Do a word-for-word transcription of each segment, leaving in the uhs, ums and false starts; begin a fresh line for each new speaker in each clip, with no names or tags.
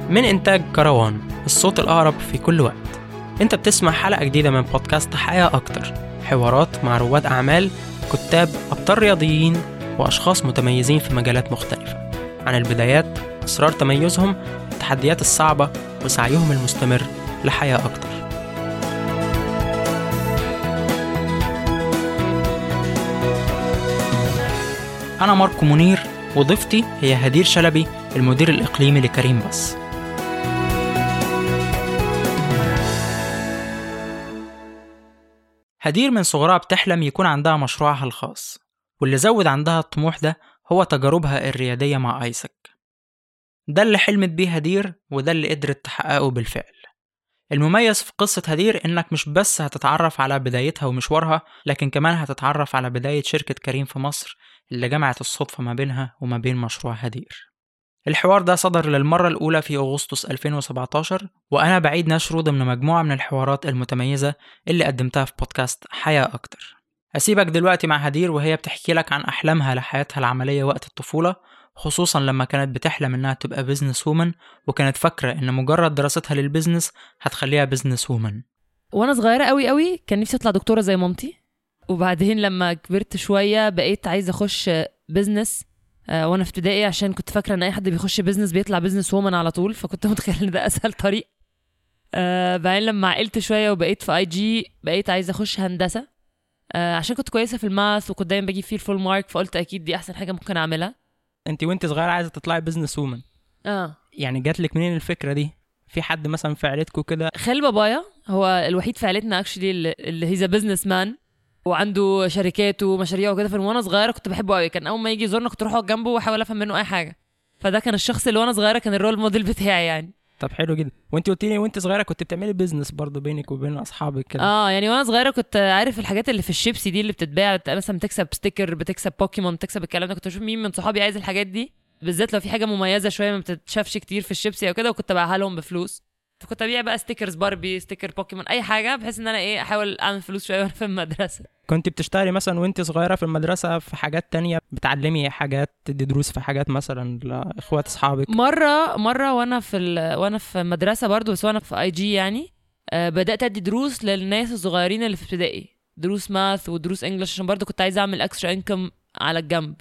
من إنتاج كروان، الصوت الأقرب في كل وقت. أنت بتسمع حلقة جديدة من بودكاست حياة أكتر، حوارات مع رواد أعمال، كتاب، أبطال رياضيين، وأشخاص متميزين في مجالات مختلفة، عن البدايات، أسرار تميزهم، التحديات الصعبة، وسعيهم المستمر لحياة أكتر. أنا ماركو منير، وضيفتي هي هدير شلبي، المدير الإقليمي لكريم بس. هدير من صغرها بتحلم يكون عندها مشروعها الخاص، واللي زود عندها الطموح ده هو تجاربها الريادية مع آيسك. ده اللي حلمت بيه هدير، وده اللي قدرت تحققه بالفعل. المميز في قصة هدير إنك مش بس هتتعرف على بدايتها ومشوارها، لكن كمان هتتعرف على بداية شركة كريم في مصر اللي جمعت الصدفة ما بينها وما بين مشروع هدير. الحوار ده صدر للمرة الأولى في أغسطس ألفين وسبعتاشر، وأنا بعيد نشره ضمن مجموعة من الحوارات المتميزة اللي قدمتها في بودكاست حياة أكتر. أسيبك دلوقتي مع هدير وهي بتحكي لك عن أحلامها لحياتها العملية وقت الطفولة، خصوصا لما كانت بتحلم إنها تبقى بيزنس وومن، وكانت فاكرة إن مجرد دراستها للبيزنس هتخليها بيزنس وومن.
وانا صغيره قوي قوي كان نفسي اطلع دكتوره زي مامتي، وبعدين لما كبرت شويه بقيت عايزه اخش بيزنس آه وانا في ابتدائي، عشان كنت فاكره ان اي حد بيخش بيزنس بيطلع بيزنس وومن على طول، فكنت متخيله ان ده اسهل طريق. آه بعدين لما عقلت شويه وبقيت في اي جي بقيت عايزه اخش هندسه آه عشان كنت كويسه في الماث وكنت دايما بجيب فيه الفول مارك، فقلت اكيد دي احسن حاجه ممكن اعملها.
انت وانت صغيره عايزه تطلعي بيزنس وومن،
اه
يعني جات لك منين الفكره دي؟ في حد مثلا في عيلتكم كده؟
خال بابايا هو الوحيد في عيلتنا اكشلي اللي هيز بزنس مان، وعنده شركات ومشاريع وكده. فوانا صغيره كنت بحبه قوي، كان اول ما يجي يزورنا كنت اروح اقعد جنبه واحاول افهم منه اي حاجه، فده كان الشخص اللي وانا صغيره كان الرول موديل بتاعي يعني.
طب حلو جدا. وانت قلتي لي وانت صغيره كنت بتعملي بيزنس برضه بينك وبين اصحابك كده؟
اه يعني وانا صغيره كنت عارف الحاجات اللي في الشيبسي دي اللي بتتباع، مثلا بتكسب ستيكر، بتكسب بوكيمون، بتكسب الكلام ده. كنت اشوف مين من صحابي عايز الحاجات دي، بالذات لو في حاجه مميزه شويه ما بتتشافش كتير في الشيبسي او كده، وكنت ابيعها لهم بفلوس. فكنت ابيع بقى ستيكرز باربي، ستيكر بوكيمون، اي حاجه بحيث ان انا ايه احاول اعمل فلوس شويه وانا في المدرسه.
كنت بتشتغلي مثلا وانت صغيره في المدرسه في حاجات تانية، بتعلمي حاجات، تدي دروس في حاجات مثلا لاخوات اصحابك؟
مره مره وانا في ال... وانا في مدرسه برضو، بس وانا في اي جي يعني آه بدات ادي دروس للناس الصغيرين اللي في ابتدائي، دروس ماث ودروس انجلش، عشان برضو كنت عايزه اعمل اكسترا انكم على الجنب.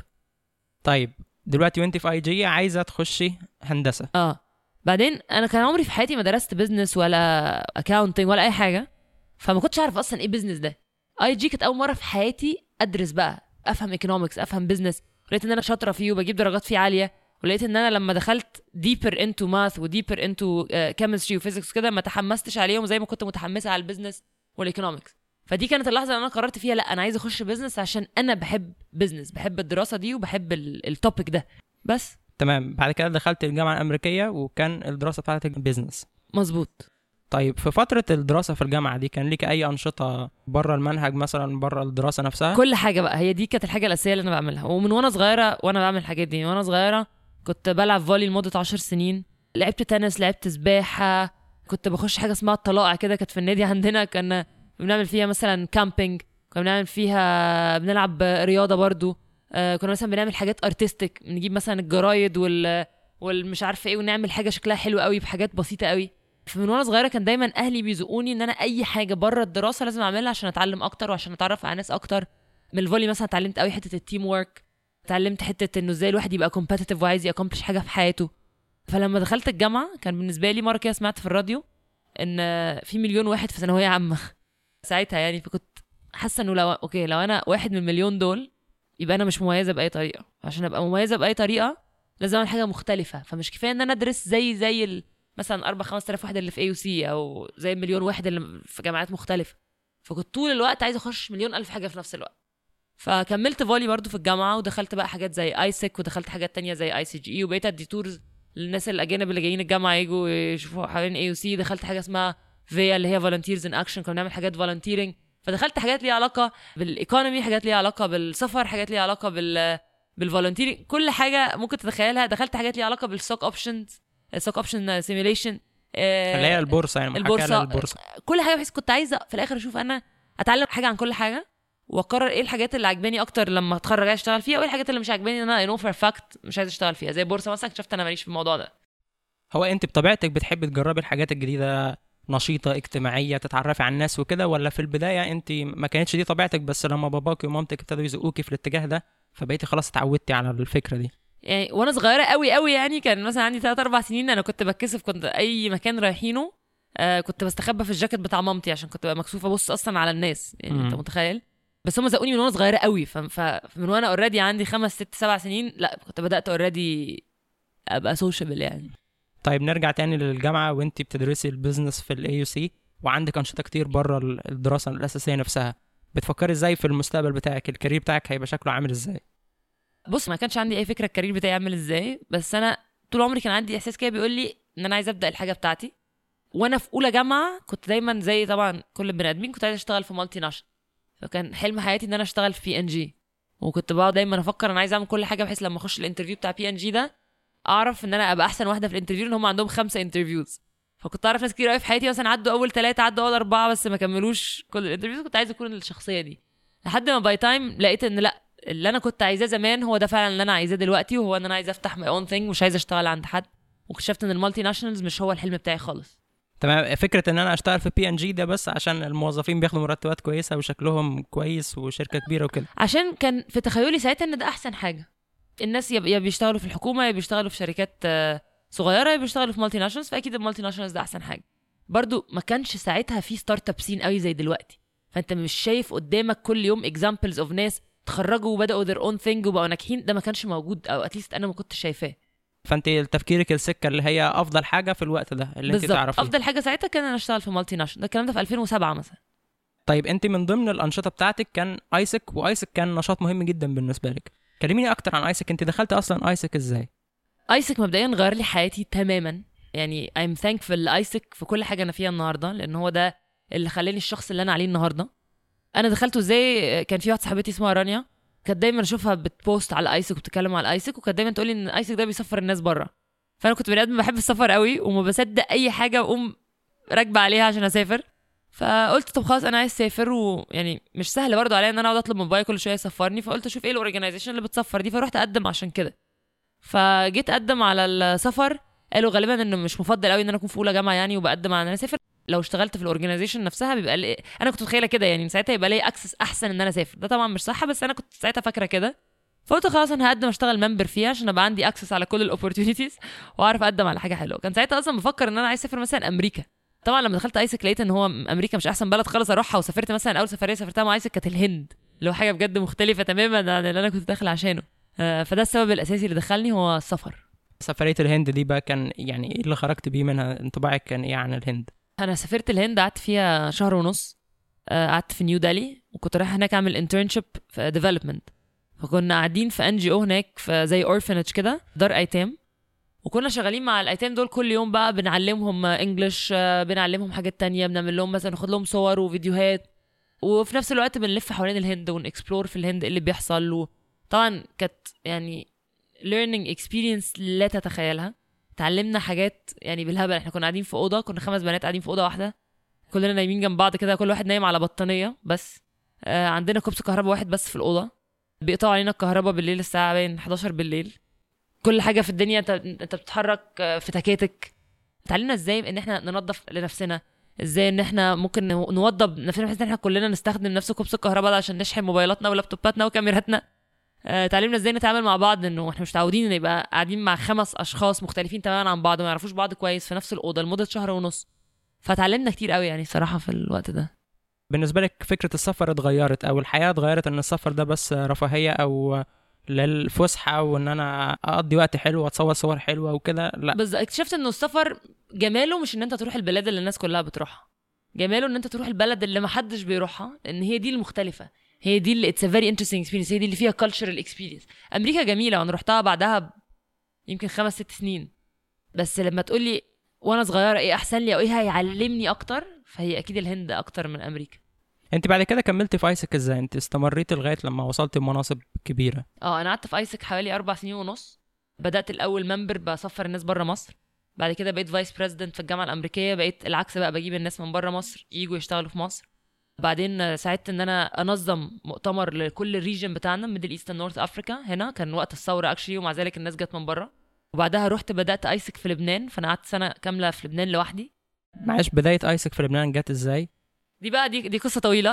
طيب دلوقتي وانت في اي جي عايزه تخشي هندسه.
اه بعدين انا كان عمري في حياتي ما درست بزنس ولا اكاونتنج ولا اي حاجه، فما كنتش عارف اصلا ايه بزنس ده. اي جي كانت اول مره في حياتي ادرس بقى، افهم ايكونومكس، افهم بزنس. لقيت ان انا شاطره فيه وبجيب درجات فيه عاليه، ولقيت ان انا لما دخلت ديبر انتو ماث وديبر انتو كيمستري وفيزيكس كده ما تحمستش عليهم زي ما كنت متحمسه على البزنس والايكونومكس. فدي كانت اللحظه اللي انا قررت فيها لا انا عايزه اخش بزنس، عشان انا بحب بزنس، بحب الدراسه دي وبحب التوبيك ده بس.
تمام. بعد كده دخلت الجامعه الامريكيه وكان الدراسه بتاعتك بيزنس.
مظبوط.
طيب في فتره الدراسه في الجامعه دي كان ليك اي انشطه بره المنهج مثلا، بره الدراسه نفسها؟
كل حاجه بقى، هي دي كانت الحاجه الاساسيه اللي انا بعملها. ومن وانا صغيره وانا بعمل الحاجات دي. وانا صغيره كنت بلعب فولي لمده عشر سنين، لعبت تنس، لعبت سباحه، كنت بخش حاجه اسمها الطلائع كده، كانت في النادي عندنا، كنا بنعمل فيها مثلا كامبينج، كنا بنعمل فيها بنلعب رياضه برضو. آه كنا مثلا بنعمل حاجات ارتستيك، نجيب مثلا الجرايد وال والمش عارفه ايه ونعمل حاجه شكلها حلو قوي بحاجات بسيطه قوي. فمن وانا صغيره كان دايما اهلي بيزقوني ان انا اي حاجه بره الدراسه لازم اعملها عشان اتعلم اكتر وعشان اتعرف على ناس اكتر. من الفولي مثلا اتعلمت قوي حته التيم وورك، اتعلمت حته انه ازاي الواحد يبقى كومبيتيتيف وعايز ياكمبلش حاجه في حياته. فلما دخلت الجامعه كان بالنسبه لي مره كده سمعت في الراديو ان في مليون واحد في ثانويه عامه ساعتها يعني، فكنت حاسه انه لو اوكي لو انا واحد من المليون دول يبقى انا مش مميزه باي طريقه. عشان ابقى مميزه باي طريقه لازم اعمل حاجه مختلفه، فمش كفايه ان انا ادرس زي زي ال... مثلا أربعة خمسة آلاف واحد اللي في اي يو سي او زي مليون واحد اللي في جامعات مختلفه. فكنت طول الوقت عايزه اخش مليون الف حاجه في نفس الوقت. فكملت فولي برضو في الجامعه، ودخلت بقى حاجات زي ايسك، ودخلت حاجات تانية زي اي سي جي اي، وبقيت ادي تورز للناس الاجانب اللي جايين الجامعه يجوا يشوفوا حوالين اي يو سي. دخلت حاجه اسمها فيا اللي هي فولنتيرز ان اكشن، كنا بنعمل حاجات فولنتيرنج. فدخلت حاجات ليها علاقه بالايكونومي، حاجات ليها علاقه بالسفر، حاجات ليها علاقه بال بالفولنتيرنج، كل حاجه ممكن تتخيلها. دخلت حاجات ليها علاقه بالستوك اوبشنز، الستوك اوبشن سيميوليشن اللي
هي البورصه، يعني
البورصه.
البورصه
كل حاجه، بحيث كنت عايزه في الاخر اشوف انا اتعلم حاجه عن كل حاجه، واقرر ايه الحاجات اللي عجباني اكتر لما اتخرج عايز اشتغل فيها، وايه الحاجات اللي مش عجباني ان انا نو فور فاكت مش عايز اشتغل فيها. زي البورصه مثلا اكتشفت انا ماليش في الموضوع ده.
هو انت بطبيعتك بتحبي تجربي الحاجات الجديده، نشيطه اجتماعيه، تتعرفي على الناس وكده، ولا في البدايه انت ما كانتش دي طبيعتك، بس لما باباكي ومامتك ابتدوا يزقوكي في الاتجاه ده فبقيتي خلاص اتعودتي على الفكره دي؟
يعني وانا صغيره قوي قوي، يعني كان مثلا عندي ثلاثة أربعة سنين، انا كنت بتكسف، كنت اي مكان رايحينه آه كنت بستخبى في الجاكيت بتاع مامتي عشان كنت بقى مكسوفه ابص اصلا على الناس، يعني
مم.
انت متخيل. بس هم زقوني من وانا صغيره قوي، ف- فمن وانا اوريدي عندي خمس ست سبع سنين لا كنت بدات اوريدي ابقى سوشيبل يعني.
طيب نرجع تاني للجامعه، وانت بتدرسي البيزنس في الاي يو سي وعندك انشطه كتير بره الدراسه الاساسيه نفسها، بتفكري ازاي في المستقبل بتاعك؟ الكارير بتاعك هيبقى شكله عامل ازاي؟
بص، ما كانش عندي اي فكره الكارير بتاعي يعمل ازاي، بس انا طول عمري كان عندي احساس كده بيقول لي ان انا عايز ابدا الحاجه بتاعتي. وانا في اولى جامعه كنت دايما زي طبعا كل البني ادمين كنت عايز اشتغل في مالتي ناشونال، فكان حلم حياتي ان انا اشتغل في بي ان جي. وكنت بقعد دايما افكر انا عايز اعمل كل حاجه بحيث لما اخش الانترفيو بتاع بي ان جي ده اعرف ان انا ابقى احسن واحده في الانترفيو، ان هم عندهم خمسه انترفيوز. فكنت اعرف ناس كتير قوي في حياتي مثلا عدوا اول ثلاثه، عدوا اول اربعه، بس ما كملوش كل الانترفيوز. كنت عايز اكون الشخصيه دي، لحد ما باي تايم لقيت ان لا، اللي انا كنت عايزاه زمان هو ده فعلا اللي انا عايزاه دلوقتي، وهو ان انا عايز افتح ماي اون ثينج، مش عايز اشتغل عند حد. واكتشفت ان المالتي ناشونالز مش هو الحلم بتاعي خالص.
تمام. فكره ان انا اشتغل في بي ان جي ده بس عشان الموظفين بياخدوا مرتبات كويسه وشكلهم كويس وشركه كبيره وكده؟
عشان كان في تخيلي ساعتها ان ده احسن حاجه. الناس يا يا بيشتغلوا في الحكومه، يا بيشتغلوا في شركات آه، صغيره، يا بيشتغلوا في مالتي ناشونالز، فاكيد المالتي ناشونالز ده احسن حاجه. برضو ما كانش ساعتها في ستارت اب سين قوي زي دلوقتي، فانت مش شايف قدامك كل يوم اكزامبلز اوف ناس تخرجوا وبداوا their own thing وبقوا ناجحين. ده ما كانش موجود، او اتليست انا ما كنتش شايفاه.
فانت تفكيرك السكه اللي هي افضل حاجه في الوقت ده اللي انت
بالظبط،
تعرفيه.
افضل حاجه ساعتها كان انا اشتغل في مالتي ناشونال. ده الكلام ده في ألفين وسبعة مثلا.
طيب انت من ضمن الانشطه بتاعتك كان ايسك، وايسك كان نشاط مهم جدا بالنسبه لك. كلميني اكتر عن ايسك، انت دخلت اصلا ايسك ازاي؟
ايسك مبدئيا غير لي حياتي تماما، يعني I'm thankful لايسك في كل حاجه انا فيها النهارده، لان هو ده اللي خلاني الشخص اللي انا عليه النهارده. انا دخلته ازاي؟ كان في واحده صاحبتي اسمها رانيا، كانت دايما اشوفها بتبوست على ايسك وبتتكلم على ايسك، وكانت دايما تقولي ان ايسك ده بيسفر الناس بره. فانا كنت بني ادم بحب السفر قوي وما بصدق اي حاجه واقوم راكبه عليها عشان اسافر. فقلت طب خلاص انا عايز اسافر، ويعني مش سهل برضه عليا ان انا اقعد اطلب من باي كل شويه يسفرني، فقلت اشوف ايه الاورجنايزيشن اللي بتسفر دي، فروحت اقدم عشان كده. فجيت اقدم على السفر، قالوا غالبا انه مش مفضل قوي ان انا اكون في اولى جامعه يعني وبقدم على ان انا اسافر. لو اشتغلت في الاورجنايزيشن نفسها بيبقى لي... انا كنت متخيله كده يعني من ساعتها يبقى لي اكسس احسن ان انا اسافر. ده طبعا مش صح، بس انا كنت ساعتها فاكره كده. فقلت خلاص انا هقدم اشتغل ممبر فيها عشان ابقى عندي اكسس على كل الاوبورتونيتيز واعرف اقدم على حاجه حلوه. كان ساعتها اصلا بفكر ان انا عايز اسافر مثلا امريكا. طبعا لما دخلت ايسك لقيت ان هو امريكا مش احسن بلد خالص اروحها، وسافرت مثلا اول سفريه سافرتها مع ايسك كانت الهند، اللي هو حاجه بجد مختلفه تماما عن اللي انا كنت داخل عشانه. آه، فده السبب الاساسي اللي دخلني هو السفر.
سفريه الهند دي بقى كان يعني ايه اللي خرجت بيه منها؟ انطباعك كان ايه عن الهند؟
انا سافرت الهند، قعدت فيها شهر ونص. آه، قعدت في نيو دالي، وكنت رايح هناك اعمل انترنشيب في ديفلوبمنت. فكنا قاعدين في ان جي او هناك في زي اورفنج كده، دار ايتام، وكنا شغالين مع الايتام دول كل يوم بقى بنعلمهم انجلش، بنعلمهم حاجات تانية، بنعمل لهم مثلا ناخد لهم صور وفيديوهات، وفي نفس الوقت بنلف حوالين الهند ونكسبلور في الهند اللي بيحصل. وطبعا كانت يعني learning experience لا تتخيلها. تعلمنا حاجات يعني بالهبل. احنا كنا قاعدين في اوضه، كنا خمس بنات قاعدين في اوضه واحده، كلنا نايمين جنب بعض كده، كل واحد نايم على بطانيه بس. آه، عندنا كوبس كهرباء واحد بس في الاوضه، بيقطعوا علينا الكهرباء بالليل الساعه بين احداشر بالليل. كل حاجه في الدنيا انت انت بتتحرك في تكاتك. اتعلمنا ازاي ان احنا ننظف لنفسنا، ازاي ان احنا ممكن نوضب نفسنا بحيث ان احنا كلنا نستخدم نفس كوبس الكهرباء ده عشان نشحن موبايلاتنا ولابتوباتنا وكاميراتنا. اتعلمنا ازاي نتعامل مع بعض، انه احنا مش متعودين ان يبقى قاعدين مع خمس اشخاص مختلفين تماما عن بعض ما يعرفوش بعض كويس في نفس الاوضه لمده شهر ونص. فتعلمنا كتير قوي يعني صراحه في الوقت ده.
بالنسبه لك فكره السفر اتغيرت او الحياه اتغيرت، ان السفر ده بس رفاهيه او للفسحه وان انا اقضي وقت حلو واتصور صور حلوه وكده؟ لا،
بس اكتشفت انه السفر جماله مش ان انت تروح البلاد اللي الناس كلها بتروحها، جماله ان انت تروح البلد اللي ما حدش بيروحها، لان هي دي المختلفه، هي دي اللي it's a very interesting experience، هي دي اللي فيها cultural experience. امريكا جميله وانا رحتها بعدها ب... يمكن خمس ست سنين. بس لما تقولي وانا صغيره ايه احسن لي او ايه هيعلمني اكتر، فهي اكيد الهند اكتر من امريكا.
انت بعد كده كملت في ايسك ازاي؟ انت استمريت لغايه لما وصلت لمناصب كبيره.
اه انا قعدت في ايسك حوالي اربع سنين ونص. بدات الاول ممبر بسفر الناس بره مصر، بعد كده بقيت فايس بريزيدنت في الجامعه الامريكيه، بقيت العكس بقى بجيب الناس من بره مصر ييجوا يشتغلوا في مصر. بعدين ساعدت ان انا انظم مؤتمر لكل الريجن بتاعنا، ميدل ايست نورث افريكا. هنا كان وقت الثوره اكشلي، ومع ذلك الناس جت من بره. وبعدها رحت بدات ايسك في لبنان، فانا قعدت سنه كامله في لبنان لوحدي.
معلش، بدايه ايسك في لبنان جت ازاي؟
دي بقى دي دي قصه طويله.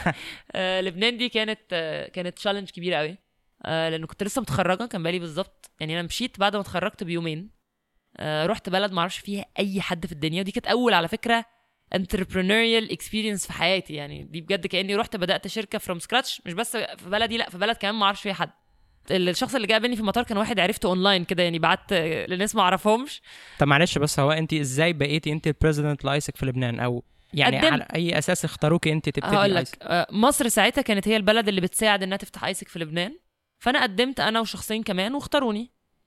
آه، لبنان دي كانت آه، كانت تشالنج كبيره قوي، آه، لانه كنت لسه متخرجه، كان بالي بالظبط يعني انا مشيت بعد ما اتخرجت بيومين. آه، رحت بلد ما اعرفش فيها اي حد في الدنيا، ودي كانت اول على فكره entrepreneurial experience في حياتي. يعني دي بجد كاني رحت بدات شركه from scratch، مش بس في بلدي، لا في بلد كمان ما اعرفش فيها حد. الشخص اللي جاي قابلني في المطار كان واحد عرفته اونلاين كده، يعني بعت لناس ما اعرفهمش.
طب معلش بس، هو انت ازاي بقيتي انت البريزيدنت لايسك في لبنان؟ او يعني
قدمت.
على اي اساس اختاروكي انت تبتدي
هقول
ايسك؟
لك، مصر ساعتها كانت هي البلد اللي بتساعد انها تفتح ايسك في لبنان، فانا قدمت انا وشخصين كمان واختاروني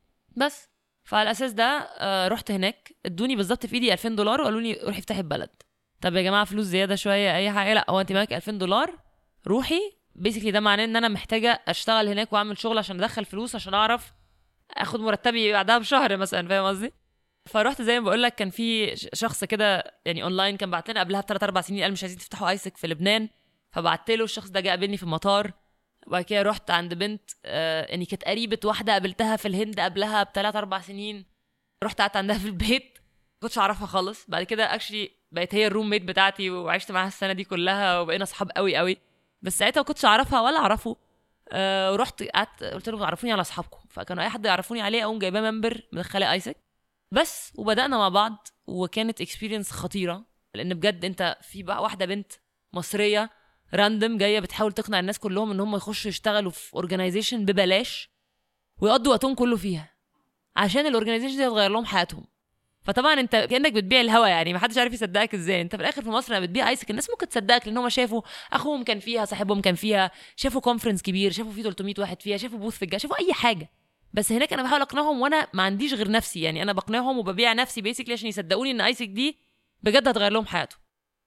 بس. فعلى الاساس ده آه، رحت هناك، ادوني بالظبط في ايدي ألفين دولار وقالوا لي روحي افتحي البلد. طب يا جماعه فلوس زياده شويه اي حاجه؟ لا، هو انت معاك ألفين دولار روحي. بيسكلي ده معناه ان انا محتاجه اشتغل هناك واعمل شغل عشان ادخل فلوس عشان اعرف اخد مرتبي بعدها بشهر مثلا، فاهم قصدي؟ فرحت زي ما بقول لك، كان في شخص كده يعني اونلاين كان بعت لنا قبلها بثلاث اربع سنين، قال مش عايزين تفتحوا ايسك في لبنان، فبعت له. الشخص ده جه قابلني في المطار، وبعد كده رحت عند بنت آه يعني كانت قريبه واحده قابلتها في الهند قبلها بثلاث اربع سنين، رحت قعدت عندها في البيت، كنتش اعرفها خالص. بعد كده اكشلي بقت هي الروم ميت بتاعتي وعشت معاها السنه دي كلها وبقينا اصحاب قوي قوي، بس ساعتها ما كنتش اعرفها ولا اعرفه. أه ورحت قعدت قلت لهم عرفوني على اصحابكم، فكانوا اي حد يعرفوني عليه اقوم جايباه ممبر مدخله ايسك بس، وبدانا مع بعض. وكانت اكسبيرينس خطيره، لان بجد انت في بقى واحده بنت مصريه راندم جايه بتحاول تقنع الناس كلهم ان هم يخشوا يشتغلوا في اورجانيزيشن ببلاش ويقضوا وقتهم كله فيها عشان الاورجانيزيشن دي تغير لهم حياتهم. فطبعا انت كانك بتبيع الهوا، يعني ما حدش عارف يصدقك ازاي. انت في الاخر في مصر لما بتبيع ايسك الناس ممكن تصدقك لان هم شافوا اخوهم كان فيها، صاحبهم كان فيها، شافوا كونفرنس كبير، شافوا فيه ثلاثمية واحد فيها، شافوا بوث في الجا، شافوا اي حاجه. بس هناك انا بحاول اقنعهم وانا ما عنديش غير نفسي، يعني انا بقنعهم وببيع نفسي بيسكلي عشان يصدقوني ان ايسك دي بجد هتغير لهم حياتهم.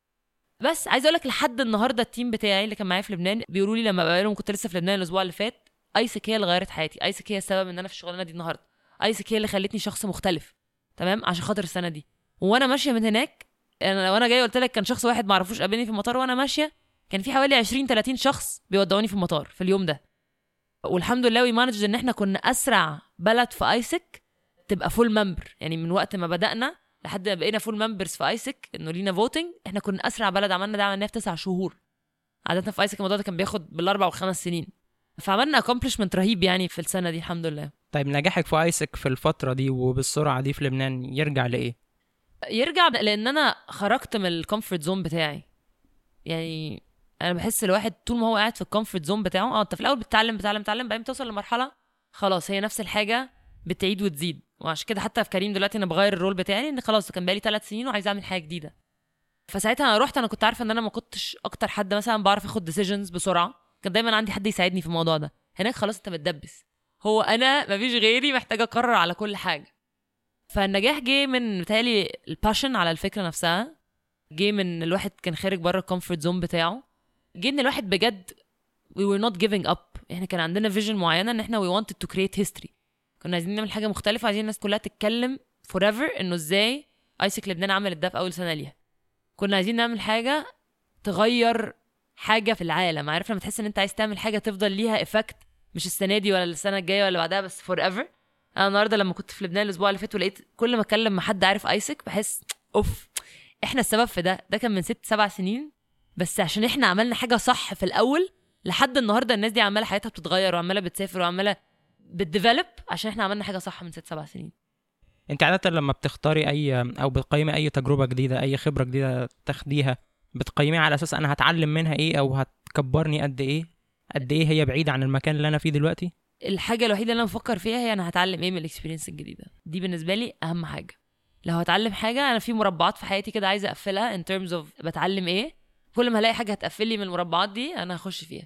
بس عايز اقول لك لحد النهارده التيم بتاعي اللي كان معايا في لبنان بيقولوا لي لما بقابلهم، كنت لسه في لبنان الاسبوع اللي فات، ايسك هي اللي غيرت حياتي، ايسك هي السبب ان انا في الشغلانه دي النهارده، ايسك هي اللي خلتني شخص مختلف تمام عشان خاطر السنه دي. وانا ماشيه من هناك، انا وانا جاي قلت لك كان شخص واحد ما اعرفوش قابلني في المطار، وانا ماشيه كان في حوالي عشرين تلاتين شخص بيودعوني في المطار في اليوم ده. والحمد لله وي مانجد ان احنا كنا اسرع بلد في ايسك تبقى فول ممبر، يعني من وقت ما بدانا لحد ما بقينا فول ممبرز في ايسك انه لينا فوتنج، احنا كنا اسرع بلد عملنا ده، عملناه في تسع شهور. عاده في ايسك الموضوع ده كان بياخد بالاربع وخمس سنين، فعملنا اكومبلشمنت رهيب يعني في السنه دي الحمد لله.
طيب نجاحك في ايسك في الفتره دي وبالسرعه دي في لبنان يرجع لايه؟
يرجع لان انا خرجت من الكومفورت زون بتاعي. يعني انا بحس الواحد طول ما هو قاعد في الكومفورت زون بتاعه، اه انت في الاول بتتعلم بتتعلم بتتعلم بعدين توصل لمرحله خلاص هي نفس الحاجه بتعيد وتزيد. وعشان كده حتى في كريم دلوقتي انا بغير الرول بتاعي، ان خلاص كان بقالي ثلاث سنين وعايز اعمل حاجه جديده. فساعتها انا رحت، انا كنت عارفه ان انا ما كنتش اكتر حد مثلا بعرف اخد ديسيجنز بسرعه، كان دايما عندي حد يساعدني في الموضوع ده. هناك خلاص انت متدبس، هو انا مفيش غيري محتاجه اقرر على كل حاجه. فالنجاح جه من بتهيألي الباشن على الفكره نفسها، جه من الواحد كان خارج بره الكومفورت زون بتاعه، جه ان الواحد بجد we were not giving up. احنا كان عندنا فيجن معينه ان احنا we wanted to create history، كنا عايزين نعمل حاجه مختلفه، عايزين الناس كلها تتكلم forever انه ازاي ايسك لبنان عملت ده في اول سنه ليها. كنا عايزين نعمل حاجه تغير حاجه في العالم، عارف لما تحس ان انت عايز تعمل حاجه تفضل ليها افكت مش السنه دي ولا السنه الجايه ولا بعدها بس forever. انا النهارده لما كنت في لبنان الاسبوع اللي فات ولقيت كل ما اتكلم مع حد عارف ايسك بحس اوف احنا السبب في ده. ده كان من ست سبع سنين، بس عشان احنا عملنا حاجه صح في الاول لحد النهارده الناس دي عماله حياتها بتتغير وعماله بتسافر وعماله بتديفلوب عشان احنا عملنا حاجه صح من ست سبع سنين.
انت عاده لما بتختاري اي او بتقيمي اي تجربه جديده، اي خبره جديده تاخديها، بتقيميها على اساس انا هتعلم منها ايه او هتكبرني قد ايه؟ قد ايه هي بعيده عن المكان اللي انا فيه دلوقتي؟
الحاجه الوحيده اللي انا بفكر فيها هي انا هتعلم ايه من الاكسبيرينس الجديده دي، بالنسبه لي اهم حاجه. لو هتعلم حاجه، انا في مربعات في حياتي كده عايزه اقفلها in terms of بتعلم ايه، كل ما الاقي حاجه هتقفل لي من المربعات دي انا هخش فيها.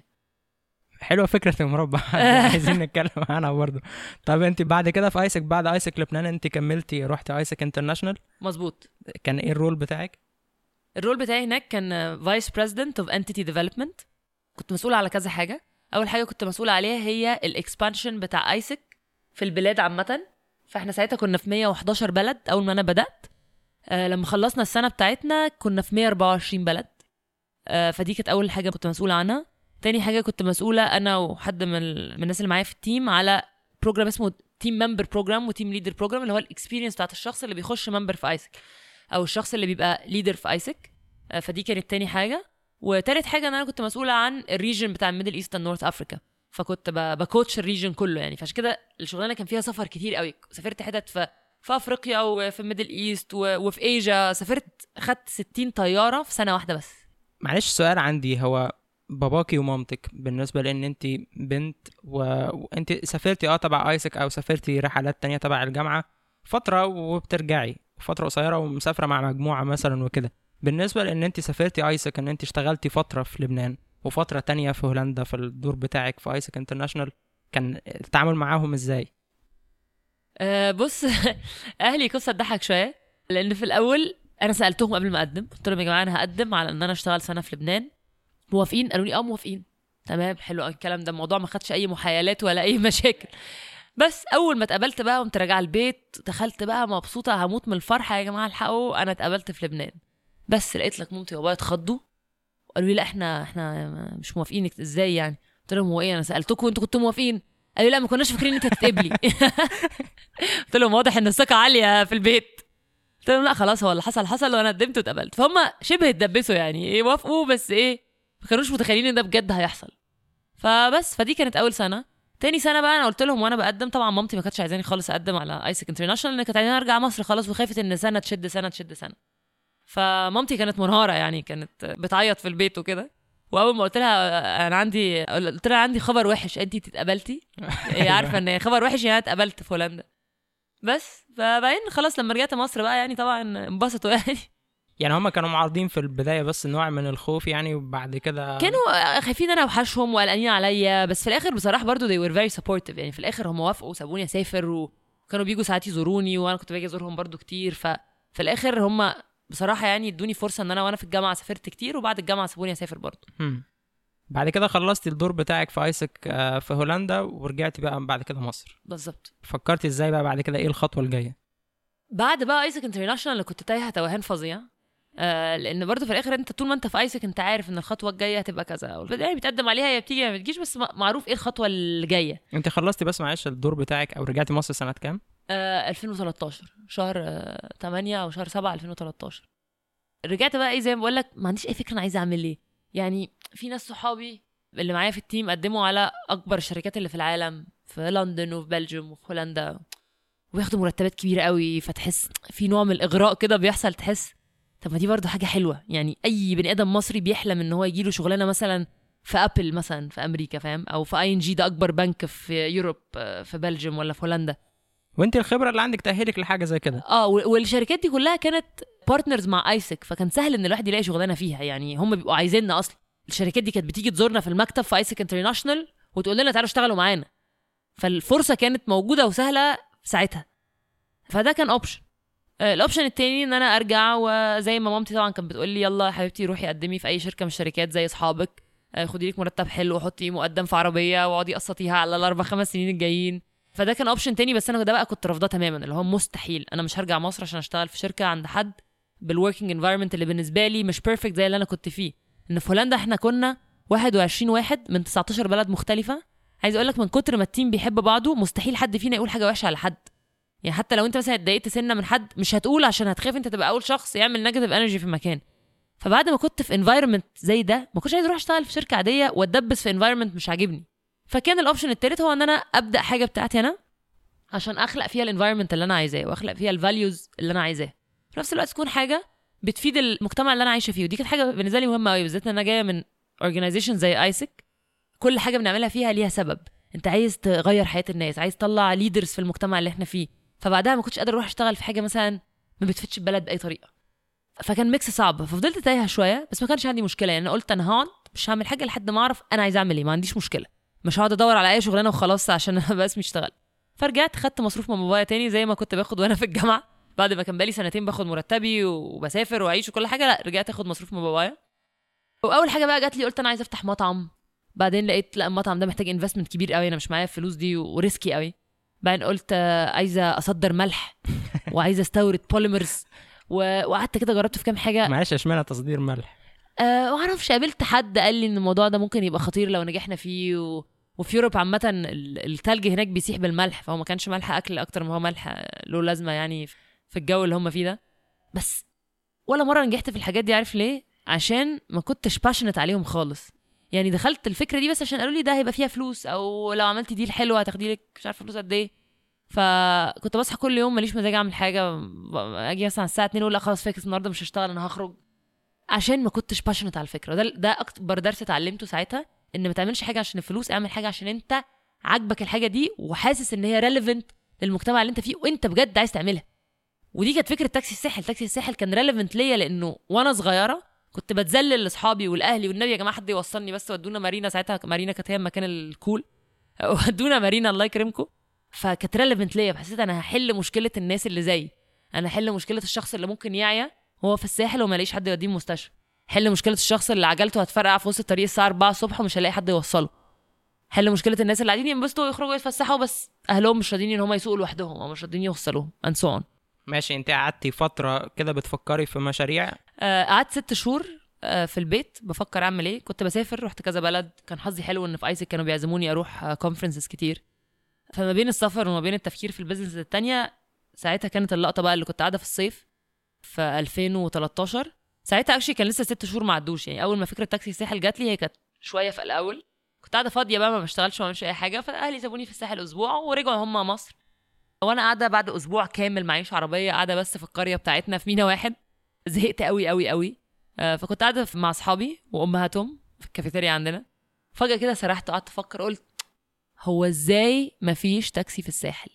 حلوه فكره المربع. عايزين نتكلم عنها برضه. طب انت بعد كده في ايسك، بعد ايسك لبنان انت كملتي رحتي ايسك انترناشونال؟
مظبوط.
كان ايه الرول بتاعك؟
الرول بتاعي هناك كان فايس بريزيدنت اوف انتيتي ديفلوبمنت. كنت مسؤوله على كذا حاجه. اول حاجه كنت مسؤوله عليها هي الاكسبانشن بتاع ايسك في البلاد عامه. فاحنا ساعتها كنا في مية وحداشر بلد اول ما انا بدات. آه لما خلصنا السنه بتاعتنا كنا في مية وأربعة وعشرين بلد. آه فدي كانت اول حاجه كنت مسؤوله عنها. تاني حاجه كنت مسؤوله انا وحد من, من الناس اللي معايا في التيم على بروجرام اسمه تيم ممبر بروجرام وتيم ليدر بروجرام، اللي هو الاكسبيرينس بتاعت الشخص اللي بيخش ممبر في ايسك او الشخص اللي بيبقى ليدر في ايسك. فدي كانت تاني حاجه. وتالت حاجه ان انا كنت مسؤوله عن الريجن بتاع الميدل ايست نورث افريكا، فكنت بكوتش الريجن كله يعني. فعشان كده الشغلانه كان فيها سفر كتير قوي. سافرت حتت في في افريقيا وفي الميدل ايست وفي ايجا. سافرت خدت ستين طياره في سنه واحده بس.
معلش سؤال عندي، هو باباكي ومامتك بالنسبه لان انت بنت و... وانت سافرتي اه تبع ايسك او سافرتي رحلات تانية تبع الجامعه فتره وبترجعي فتره قصيره ومسافره مع مجموعه مثلا وكده، بالنسبه لان انت سافرتي ايسك ان انت اشتغلتي فتره في لبنان وفتره تانية في هولندا في الدور بتاعك في ايسك انترناشونال، كان التعامل معاهم ازاي؟
أه بص اهلي قصه تضحك شويه، لان في الاول انا سالتهم قبل ما اقدم، قلت لهم يا جماعه انا هقدم على ان انا اشتغل سنه في لبنان، موافقين؟ قالوا لي اه موافقين. تمام حلو قوي الكلام ده، الموضوع ما خدش اي محايلات ولا اي مشاكل. بس اول ما اتقبلت بقى قمت راجعه البيت، دخلت بقى مبسوطه هموت من الفرحه، يا جماعه الحقوا انا اتقبلت في لبنان. بس لقيت لك مامتي وبابايا اتخضوا قالوا لي لا احنا احنا مش موافقين. ازاي يعني؟ قلت لهم هو ايه انا سالتكم وانتوا كنتوا موافقين؟ قالوا لا ما كناش فاكرين انت تتقبلي. قلت لهم واضح ان الثقه عاليه في البيت. قلت لهم لا خلاص هو اللي حصل حصل وانا قدمت واتقبلت. فهم شبه اتدبسوا يعني ايه، وافقوا بس ايه ما كانوش متخيلين ان ده بجد هيحصل. فبس فدي كانت اول سنه. تاني سنه بقى انا قلت لهم وانا بقدم، طبعا مامتي ما كانتش عايزاني خالص اقدم على ايسك انترناشونال، لان كانت عايزاني ارجع مصر خلاص وخافت ان سنه تشد سنه تشد سنه. فمامتي كانت منهاره يعني، كانت بتعيط في البيت وكده. واول ما قلت لها انا عندي قلت لها عندي خبر وحش، انتي اتقبلتي؟ هي عارفه ان خبر وحش يعني اتقبلت في هولندا. بس فبعدين خلاص لما رجعت مصر بقى يعني طبعا انبسطوا يعني.
يعني هم كانوا معارضين في البدايه بس نوع من الخوف يعني، وبعد كده
كانوا خايفين انا اوحشهم وقلقانين عليا، بس في الاخر بصراحه برضو they were very supportive يعني. في الاخر هم وافقوا سابوني اسافر، وكانوا بيجوا ساعات يزوروني وانا كنت باجي ازورهم برضو كتير. ففي الاخر هم بصراحه يعني ادوني فرصه ان انا وانا في الجامعه سافرت كتير، وبعد الجامعه سابوني اسافر برضو.
هم. بعد كده خلصتي الدور بتاعك في ايسك في هولندا ورجعتي بقى بعد كده مصر.
بالظبط.
فكرتي ازاي بقى بعد كده، ايه الخطوه الجايه
بعد بقى ايسك انترناشونال اللي كنت تايهه توهان فظيع؟ آه لان برضو في الاخر انت طول ما انت في ايسك انت عارف ان الخطوه الجايه هتبقى كذا، والبدايه بتقدم عليها يا بتيجي ما بتجيش، بس معروف ايه الخطوه اللي جايه.
انت خلصتي بس معلش الدور بتاعك او رجعتي مصر سنه كام؟
آه ألفين وتلتاشر شهر آه تمانية او شهر سبعة ألفين وتلتاشر. رجعت بقى ايه زي ما بقول لك، ما عنديش اي فكره انا عايزه اعمل ايه يعني. في ناس صحابي اللي معايا في التيم قدموا على اكبر الشركات اللي في العالم، في لندن وفي بلجيوم وفي هولندا، وياخدوا مرتبات كبيره قوي، فتحس في نوع من الاغراء كده بيحصل. تحس طب ما دي برضه حاجه حلوه يعني، اي بني ادم مصري بيحلم ان هو يجيله شغلانه مثلا في ابل مثلا في امريكا فاهم، او في اي ان جي ده اكبر بنك في يوروب في بلجيوم ولا في هولندا،
وانت الخبره اللي عندك تاهلك لحاجه زي كده.
اه والشركات دي كلها كانت بارتنرز مع ايسك، فكان سهل ان الواحد يلاقي شغلانه فيها يعني. هم بيبقوا عايزيننا اصلا. الشركات دي كانت بتيجي تزورنا في المكتب في ايسك انترناشونال وتقول لنا تعالوا اشتغلوا معانا، فالفرصه كانت موجوده وسهله في ساعتها. فده كان اوبشن. الاوبشن التاني ان انا ارجع، وزي ما مامتي طبعا كانت بتقول لي يلا يا حبيبتي روحي قدمي في اي شركه من الشركات زي اصحابك، خدي لك مرتب حلو وحطي مقدم في عربيه واقعدي قسطيها على الاربع خمس سنين الجايين. فده كان اوبشن تاني، بس انا ده بقى كنت رافضاه تماما، اللي هو مستحيل انا مش هرجع مصر عشان اشتغل في شركه عند حد بالوركينج انفايرمنت اللي بالنسبه لي مش بيرفكت زي اللي انا كنت فيه. ان في هولندا احنا كنا واحد وعشرين واحد من تسعتاشر بلد مختلفه. عايز اقول لك من كتر ما التيم بيحب بعضه مستحيل حد فينا يقول حاجه وحشه على حد يعني. حتى لو انت مثلا اتضايقت سنه من حد مش هتقول عشان هتخاف انت تبقى اول شخص يعمل نيجاتيف انرجي في المكان. فبعد ما كنت في انفايرمنت زي ده ما كنتش عايز اروح اشتغل في شركه عاديه واتدبس في انفايرمنت مش عاجبني. فكان الاوبشن الثالث هو ان انا ابدا حاجه بتاعتي انا عشان اخلق فيها الانفايرمنت اللي انا عايزاه واخلق فيها الفاليوز اللي انا عايزاه، في نفس الوقت تكون حاجه بتفيد المجتمع اللي انا عايشه فيه. ودي كانت حاجه بالنسبه لي مهمه قوي، بالذات ان انا جايه من اورجانيزيشن زي ايسك. كل حاجه بنعملها فيها ليها سبب، انت عايز تغير حياه الناس، عايز تطلع ليدرز في المجتمع اللي احنا فيه. فبعدها ما كنتش قادر اروح اشتغل في حاجه مثلا ما بتفيدش البلد باي طريقه، فكان ميكس صعب. ففضلت تايهه شويه، بس ما كانش عندي مشكله يعني. انا قلت انا هقعد مش هعمل حاجه لحد ما اعرف انا عايز اعمل ايه، ما عنديش مشكله، مش هقعد ادور على اي شغلانه وخلاص عشان انا بس مش اشتغل. فرجعت خدت مصروف من بابايا تاني زي ما كنت باخد وانا في الجامعه، بعد ما كان بقالي سنتين باخد مرتبي وبسافر واعيش وكل حاجه، لا رجعت اخد مصروف من بابايا. واول حاجه بقى جات لي قلت انا عايز افتح مطعم. بعدين لقيت لا المطعم ده محتاج انفستمنت كبير قوي، انا مش معايا الفلوس دي وريسكي قوي. بعدين قلت عايزه اصدر ملح وعايزه استورد بوليمرز، وقعدت كده جربت في كام حاجه.
معلش اشمعنى تصدير ملح؟
أه وعرفش قابلت حد قال لي ان الموضوع ده ممكن يبقى خطير لو نجحنا فيه و... وفي يوروب عامه التلج هناك بيسيح بالملح، فهو ما كانش ملح اكل اكتر ما هو ملح له لازمه يعني في الجو اللي هم فيه ده. بس ولا مره نجحت في الحاجات دي. عارف ليه؟ عشان ما كنتش باشنت عليهم خالص. يعني دخلت الفكره دي بس عشان قالوا لي ده هيبقى فيها فلوس، او لو عملتي دي الحلوه هتاخدي لك مش عارفه فلوس قد ايه. فكنت بصحى كل يوم ماليش مزاج اعمل حاجه، اجي مثلا الساعه اتنين اقول لا خلاص فاكس النهارده مش هشتغل انا هخرج، عشان ما كنتش باشنت على الفكره. ده ده اكبر درس اتعلمته ساعتها، ان ما تعملش حاجه عشان الفلوس، اعمل حاجه عشان انت عاجبك الحاجه دي وحاسس ان هي ريليفنت للمجتمع اللي انت فيه وانت بجد عايز تعملها. ودي كانت فكره تاكسي الساحل. تاكسي الساحل كان ريليفنت ليا لانه وانا صغيره كنت بتذلل لاصحابي والاهلي والنبي يا جماعه حد يوصلني بس، ودونا مارينا. ساعتها مارينا كانت هي المكان الكول، ودونا مارينا الله يكرمكم. فكانت ريليفنت ليا، حسيت انا هحل مشكله الناس اللي زي انا، هحل مشكله الشخص اللي ممكن يعيا هو في الساحل وما لاقيش حد يوديه المستشفى، حل مشكله الشخص اللي عجلته هتفرقع في وسط الطريق الساعه أربعة الصبح ومش هلاقي حد يوصله، حل مشكله الناس اللي قاعدين ينبسطوا ويخرجوا يتفسحوا بس اهلهم مش راضيين ان هم يسوقوا لوحدهم او مش راضيين يوصلوهم and so on.
ماشي، انت قعدتي فتره كده بتفكري في مشاريع.
آه قعدت ست شهور آه في البيت بفكر اعمل ايه. كنت بسافر، رحت كذا بلد، كان حظي حلو ان في ايسك كانوا بيعزموني اروح كونفرنسز كتير. فما بين السفر وما بين التفكير في البيزنس التانية، ساعتها كانت اللقطه بقى اللي كنت قاعده في الصيف في ألفين وتلتاشر. ساعتها اكشلي كان لسه ست شهور ما عدوش، يعني اول ما فكره تاكسي الساحل جات لي هي كانت شويه في الاول. كنت قاعده فاضيه بقى ما بشتغلش وما بعملش اي حاجه، فاهلي سابوني في الساحل اسبوع ورجعوا هم مصر، وانا قاعده بعد اسبوع كامل معيش عربيه، قاعده بس في القريه بتاعتنا في مينا واحد. زهقت قوي قوي قوي. آه فكنت قاعده مع اصحابي وامهاتهم في الكافيتيريا عندنا. فجاه كده سرحت وقعدت افكر، قلت هو ازاي مفيش تاكسي في الساحل؟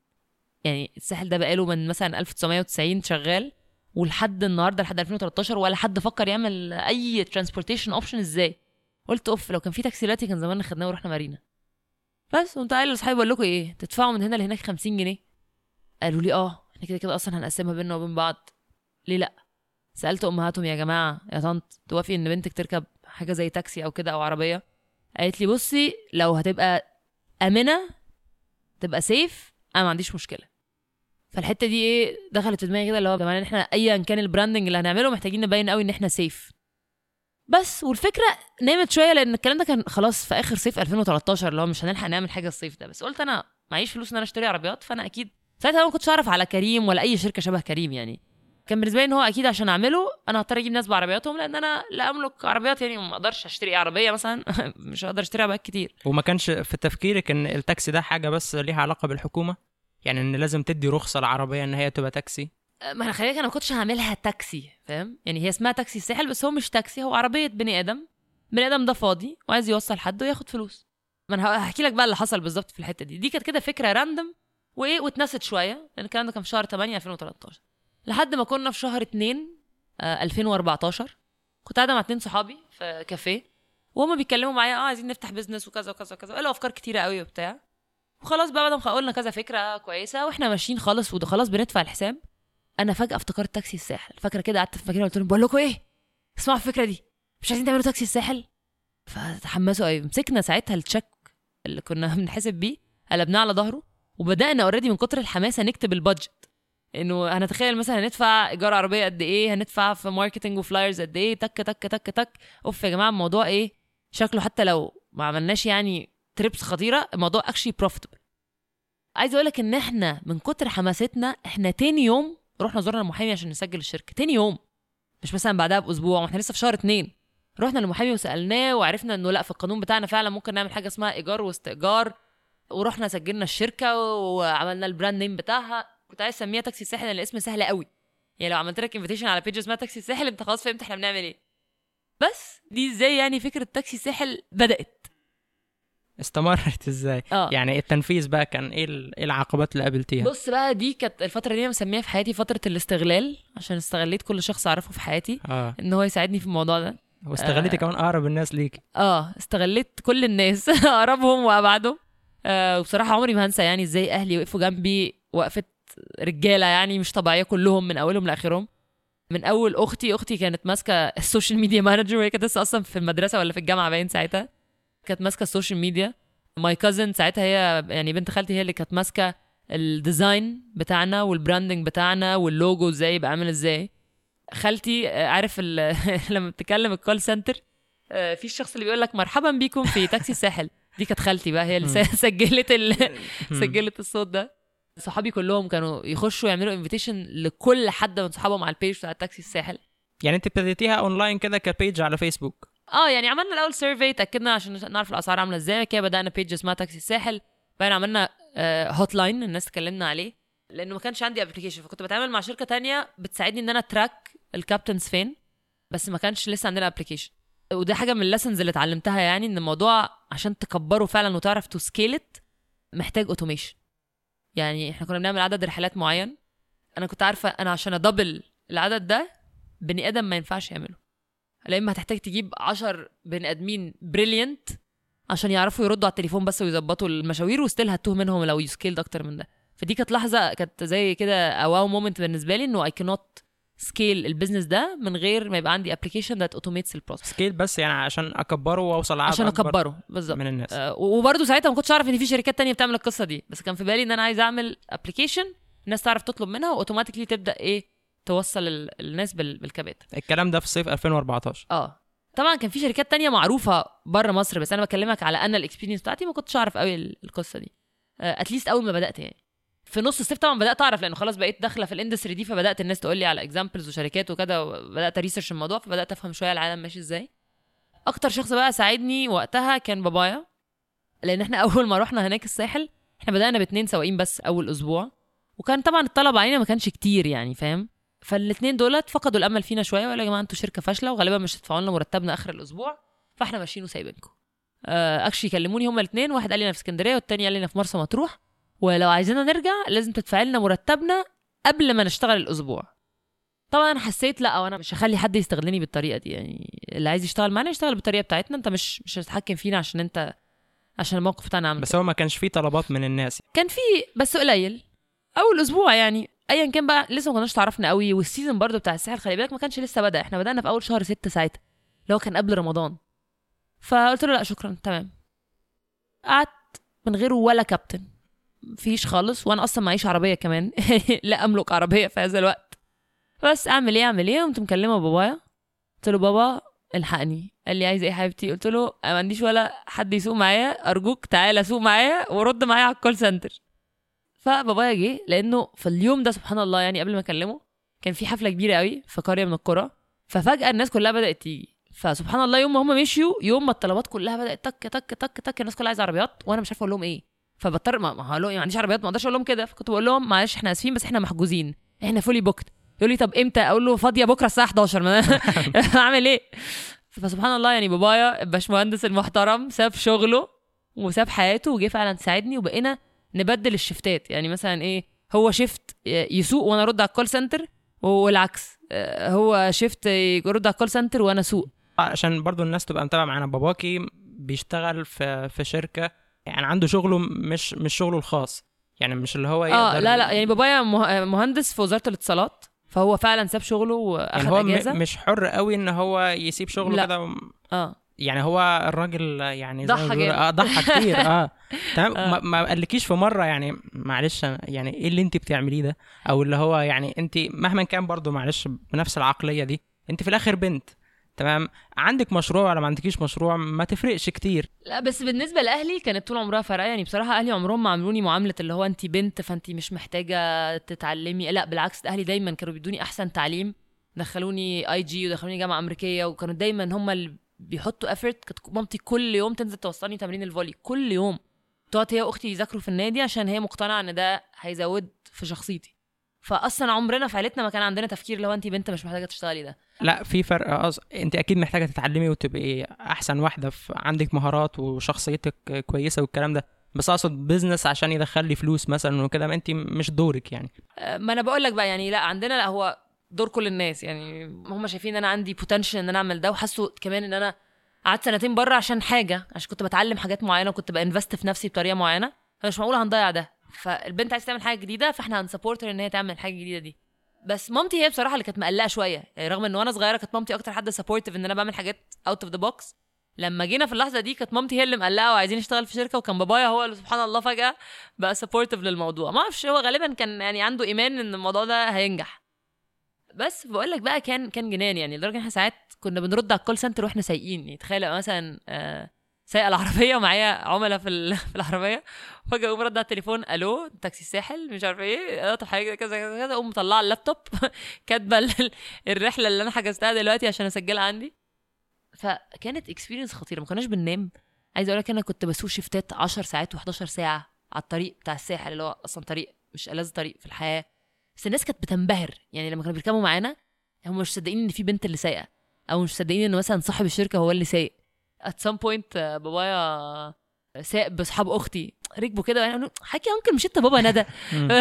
يعني الساحل ده بقاله من مثلا ألف وتسعمية وتسعين شغال ولحد النهارده لحد ألفين وتلتاشر ولا حد فكر يعمل اي ترانسبورتيشن اوبشن. ازاي؟ قلت اوف لو كان في تاكسي دلوقتي كان زماننا خدناه ورحنا مارينا. بس قمت قايل لاصحابي بقول لكم ايه، تدفعوا من هنا لهناك خمسين جنيه؟ قالوا لي اه احنا كده كده اصلا هنقسمها بيننا وبين بعض، ليه لا؟ سالت امهاتهم يا جماعه يا طنط توافقي ان بنتك تركب حاجه زي تاكسي او كده او عربيه؟ قالت لي بصي لو هتبقى امنه تبقى سيف انا ما عنديش مشكله. فالحته دي ايه دخلت في دماغي كده، اللي هو بمعنى ان احنا ايا كان البراندنج اللي هنعمله محتاجين نبين قوي ان احنا سيف بس. والفكره نامت شويه لان الكلام ده كان خلاص في اخر صيف ألفين وتلتاشر، اللي هو مش هنلحق نعمل حاجه الصيف ده. بس قلت انا معيش فلوس ان انا اشتري عربيات، فانا اكيد ساعتها ما كنتش اعرف على كريم ولا اي شركه شبه كريم. يعني كان بالنسبه لي ان هو اكيد عشان اعمله انا هضطر اجيب ناس بعربياتهم، لان انا لا املك عربيات، يعني ما اقدرش اشتري عربيه مثلا مش هقدر اشتري عربيات كتير.
وما كانش في تفكيرك ان التاكسي ده حاجه بس ليها علاقه بالحكومه، يعني ان لازم تدي رخصه العربيه ان هي تبقى تاكسي؟
ما انا خليك انا ما كنتش هعملها تاكسي، فاهم؟ يعني هي اسمها تاكسي الساحل بس هو مش تاكسي، هو عربيه بني ادم. بني ادم ده فاضي وعايز يوصل حد وياخد فلوس. ما انا هحكي لك بقى اللي حصل بالظبط في الحته دي. دي كانت كده فكره راندم وايه واتنست شويه، لان الكلام ده كان في شهر تمانية ألفين وتلتاشر. لحد ما كنا في شهر اتنين آه ألفين وأربعتاشر كنت قاعده مع اتنين صحابي في كافيه وهم بيتكلموا معايا اه عايزين نفتح بيزنس وكذا وكذا وكذا، قالوا افكار كتيره قوي وبتاع. وخلاص بقى بعد ما قلنا كذا فكره كويسه واحنا ماشيين خالص وخلاص بندفع الحساب، انا فجاه افتكرت تاكسي الساحل. فاكره كده قعدت في مكاني قلت لهم بقول لكم ايه، اسمعوا الفكره دي، مش عايزين تعملوا تاكسي الساحل؟ فتحمسوا قوي. مسكنا ساعتها التشيك اللي كنا بنحسب بيه قلبناه على ظهره وبدانا اوريدي من كتر الحماسه نكتب البادجت، انه هنتخيل مثلا هندفع ايجار عربيه قد ايه، هندفع في ماركتنج وفلايرز قد ايه، تك تك تك تك. اوف يا جماعه الموضوع ايه شكله، حتى لو ما عملناش يعني تريبس خطيره الموضوع اكشلي بروفيتبل. عايز اقولك ان احنا من كتر حماستنا احنا تاني يوم رحنا زرنا المحامي عشان نسجل الشركه. تاني يوم مش مثلا بعدها باسبوع، واحنا لسه في شهر اتنين. رحنا للمحامي وسالناه وعرفنا انه لا في القانون بتاعنا فعلا ممكن نعمل حاجه اسمها ايجار واستئجار. ورحنا سجلنا الشركه وعملنا البراند نيم بتاعها. كنت عايز اسميها تاكسي الساحل لان الاسم سهل قوي، يعني لو عملت لك انفيتيشن على بيج اسمها تاكسي الساحل انت خلاص فهمت احنا بنعمل ايه. بس دي ازاي يعني فكره تاكسي الساحل بدات
استمرت ازاي؟
آه.
يعني التنفيذ بقى كان ايه ايه العقبات اللي قابلتيها؟
بص بقى دي كانت الفتره دي انا مسميها في حياتي فتره الاستغلال، عشان استغليت كل شخص اعرفه في حياتي
اه
ان هو يساعدني في الموضوع ده.
واستغليتي
آه.
كمان اقرب الناس ليك.
اه استغليت كل الناس اقربهم وابعدهم. آه وبصراحه عمري ما هنسى يعني ازاي اهلي وقفوا جنبي وقفت رجاله يعني مش طبيعيه كلهم من اولهم لاخرهم. من اول اختي اختي كانت ماسكه السوشيال ميديا مانجر، وهي كانت لسه اصلا في المدرسه ولا في الجامعه باين ساعتها، كانت ماسكه السوشيال ميديا. ماي كازن ساعتها هي يعني بنت خالتي هي اللي كانت ماسكه الديزاين بتاعنا والبراندنج بتاعنا واللوجو ازاي يبقى عامل ازاي. خالتي عارف لما بتكلم الكول سنتر في الشخص اللي بيقول لك مرحبا بيكم في تاكسي الساحل، دي كانت خالتي بقى هي اللي سجلت ال... سجلت الصوت ده. صحابي كلهم كانوا يخشوا يعملوا انفيتيشن لكل حد من صحابهم على البيج بتاع تاكسي الساحل.
يعني انت ابتديتيها اونلاين كده كبيج على فيسبوك؟
اه يعني عملنا الاول سيرفي تاكدنا عشان نعرف الاسعار عامله ازاي. كده بدانا بيج اسمها تاكسي الساحل. بعدين عملنا هوت لاين الناس اتكلمنا عليه لانه ما كانش عندي ابلكيشن، فكنت بتعامل مع شركه تانية بتساعدني ان انا تراك الكابتنز فين، بس ما كانش لسه عندنا ابلكيشن. وده حاجه من الليسنز اللي اتعلمتها، يعني ان الموضوع عشان تكبره فعلا وتعرف تو سكيلت محتاج اوتوميشن. يعني احنا كنا بنعمل عدد رحلات معين، انا كنت عارفه انا عشان ادبل العدد ده بني ادم ما ينفعش يعمله، لا اما هتحتاج تجيب عشر بني ادمين بريليانت عشان يعرفوا يردوا على التليفون بس ويظبطوا المشاوير، وستيل هتوه منهم لو يسكيلد اكتر من ده. فدي كانت لحظه كانت زي كده اواو مومنت بالنسبه لي، انه اي كانوت سكيل البيزنس ده من غير ما يبقى عندي ابلكيشن ذات اوتوميتس البروسس.
سكيل بس يعني عشان اكبره واوصل عدد
عشان اكبره بالظبط
من الناس.
آه وبرده ساعتها ما كنتش عارف ان في شركات تانية بتعمل القصه دي، بس كان في بالي ان انا عايز اعمل ابلكيشن الناس تعرف تطلب منها واوتوماتيكلي تبدا ايه توصل الناس بالكبات.
الكلام ده في صيف ألفين وأربعتاشر.
اه طبعا كان في شركات تانية معروفه بره مصر، بس انا بكلمك على انا الاكسبيرينس بتاعتي ما كنتش اعرف قوي القصه دي. اتليست اول ما بدات يعني في نص الصيف طبعا بدات اعرف، لانه خلاص بقيت داخله في الاندستري دي، فبدات الناس تقول لي على اكزامبلز وشركات وكده، وبدات اريسيرش الموضوع، فبدات افهم شويه العالم ماشي ازاي. اكتر شخص بقى ساعدني وقتها كان بابايا، لان احنا اول ما رحنا هناك الساحل احنا بدانا باتنين سواقين بس اول اسبوع، وكان طبعا الطلب علينا ما كانش كتير يعني فاهم. فالاثنين دولت فقدوا الامل فينا شويه، وقالوا يا جماعه انتوا شركه فاشله وغالبا مش هتدفعوا لنا مرتبنا اخر الاسبوع، فاحنا ماشيين وسايبينكم. اكشلي كلموني هما الاثنين، واحد قال لي انا في اسكندريه والتاني قال لي انا في مرسى مطروح، ولو عايزيننا نرجع لازم تدفع لنا مرتبنا قبل ما نشتغل الاسبوع. طبعا انا حسيت لا وانا مش هخلي حد يستغلني بالطريقه دي، يعني اللي عايز يشتغل معانا يشتغل بالطريقه بتاعتنا، انت مش مش هتتحكم فينا عشان انت عشان الموقف بتاعنا عامل.
بس هو ما كانش فيه طلبات من الناس؟
كان فيه بس قليل اول اسبوع يعني ايا كان بقى، لسه ما كناش تعرفنا قوي، والسيزون برضو بتاع الساحل خلي بالك ما كانش لسه بدا، احنا بدانا في اول شهر ستة ساعتها اللي هو كان قبل رمضان. فقلت له لا شكرا تمام. قعدت من غيره ولا كابتن فيش خالص، وانا اصلا معيش عربيه كمان لا املك عربيه في هذا الوقت. بس اعمل ايه اعمل ايه قمت مكلمه بابايا، قلت له بابا الحقني. قال لي عايز ايه حبيبتي؟ قلت له ما عنديش ولا حد يسوق معايا، ارجوك تعالى سوق معايا ورد معايا على الكول سنتر. فبابايا جه، لانه في اليوم ده سبحان الله يعني قبل ما اكلمه كان في حفله كبيره قوي في قريه من القرى، ففجاه الناس كلها بدات تيجي. فسبحان الله يوم ما هم مشيوا، يوم ما الطلبات كلها بدات تك تك تك تك الناس كلها عايزه عربيات، وانا مش عارفه اقول لهم ايه. فبضطر ما هقول لهم ما عنديش عربيات، ما اقدرش اقول لهم كده، فكنت بقول لهم معلش احنا اسفين بس احنا محجوزين، احنا فولي بوكت. يقول لي طب امتى؟ اقول له فاضيه بكره الساعه حداشر. ما اعمل ايه؟ فسبحان الله يعني بابايا الباشمهندس المحترم ساب شغله وساب حياته وجه فعلا ساعدني، وبقينا نبدل الشفتات. يعني مثلا ايه، هو شفت يسوق وانا ارد على الكول سنتر، والعكس هو شفت يرد على الكول سنتر وانا اسوق.
عشان برضو الناس تبقى متابعه معانا، باباكي بيشتغل في في شركه يعني عنده شغله مش مش شغله الخاص، يعني مش اللي هو يقدر
اه لا لا يعني بابايا مهندس في وزاره الاتصالات، فهو فعلا ساب شغله واخد
يعني هو
اجازه.
م- مش حر قوي ان هو يسيب شغله كده و...
اه
يعني هو الراجل يعني
ضحى جامد
اه ضحى كتير اه تمام. ما, ما قالكيش في مره يعني معلش يعني ايه اللي انت بتعمليه ده، او اللي هو يعني انت مهما كان برضو معلش بنفس العقليه دي، انت في الاخر بنت تمام، عندك مشروع ولا ما عندكيش مشروع ما تفرقش كتير.
لا بس بالنسبه لاهلي كانت طول عمرها فرقه، يعني بصراحه اهلي عمرهم ما عملوني معامله اللي هو انت بنت فانت مش محتاجه تتعلمي، لا بالعكس اهلي دايما كانوا بيدوني احسن تعليم، دخلوني اي جي ودخلوني جامعه امريكيه، وكانوا دايما هم اللي بيحطوا افورت. كانت مامتي كل يوم تنزل توصلني تمرين الفولي، كل يوم تقعد هي واختي يذاكروا في النادي عشان هي مقتنعه ان ده هيزود في شخصيتي. فاصلا عمرنا في عيلتنا ما كان عندنا تفكير لو انت بنت مش محتاجه تشتغلي ده.
لا في فرق أص... انت اكيد محتاجه تتعلمي وتبقي احسن واحده، في عندك مهارات وشخصيتك كويسه والكلام ده، بس اقصد بيزنس عشان يدخل لي فلوس مثلا وكده، ما انت مش دورك يعني.
ما انا بقول لك بقى يعني لا عندنا لا هو دور كل الناس، يعني هم شايفين ان انا عندي بوتنشال ان انا اعمل ده، وحسوا كمان ان انا قعدت سنتين بره عشان حاجه، عشان كنت بتعلم حاجات معينه وكنت بانفست في نفسي بطريقه معينه، فمش معقوله هنضيع ده. فالبنت عايزه تعمل حاجه جديده فاحنا هنسبورتر ان هي تعمل حاجه جديده دي. بس مامتي هي بصراحه اللي كانت مقلقه شويه، يعني رغم ان وانا صغيره كانت مامتي اكتر حد سبورتيف ان انا بعمل حاجات اوت اوف ذا بوكس، لما جينا في اللحظه دي كانت مامتي هي اللي مقلقه وعايزين نشتغل في شركه، وكان بابايا هو اللي سبحان الله فجاه بقى سبورتيف للموضوع. ما اعرفش هو غالبا كان يعني عنده ايمان ان الموضوع ده هينجح. بس بقول لك بقى كان كان جنان، يعني لدرجه ان احنا ساعات كنا بنرد على الكول سنتر واحنا سايقين. يعني تخيل مثلا سايق العربيه ومعايا عملاء في ال- في العربيه، فجاه اقوم رد على التليفون، الو تاكسي الساحل مش عارفه ايه، اه طب حاجه كذا كذا كذا، اقوم مطلعه اللابتوب كاتبه ال- الرحله اللي انا حجزتها دلوقتي عشان اسجلها عندي. فكانت اكسبيرينس خطيره، ما كناش بننام. عايزه اقول لك انا كنت بسوق شيفتات عشر ساعات و11 ساعه على الطريق بتاع الساحل اللي هو اصلا طريق مش ألذ طريق في الحياه. بس الناس كانت بتنبهر، يعني لما كانوا بيركبوا معانا هم مش مصدقين ان في بنت اللي سايقه، او مش مصدقين ان مثلا صاحب الشركه هو اللي سايق. at some point آه، بابايا سايق باصحاب اختي ركبوا كده، يعني حكي انكل مش انت بابا ندى؟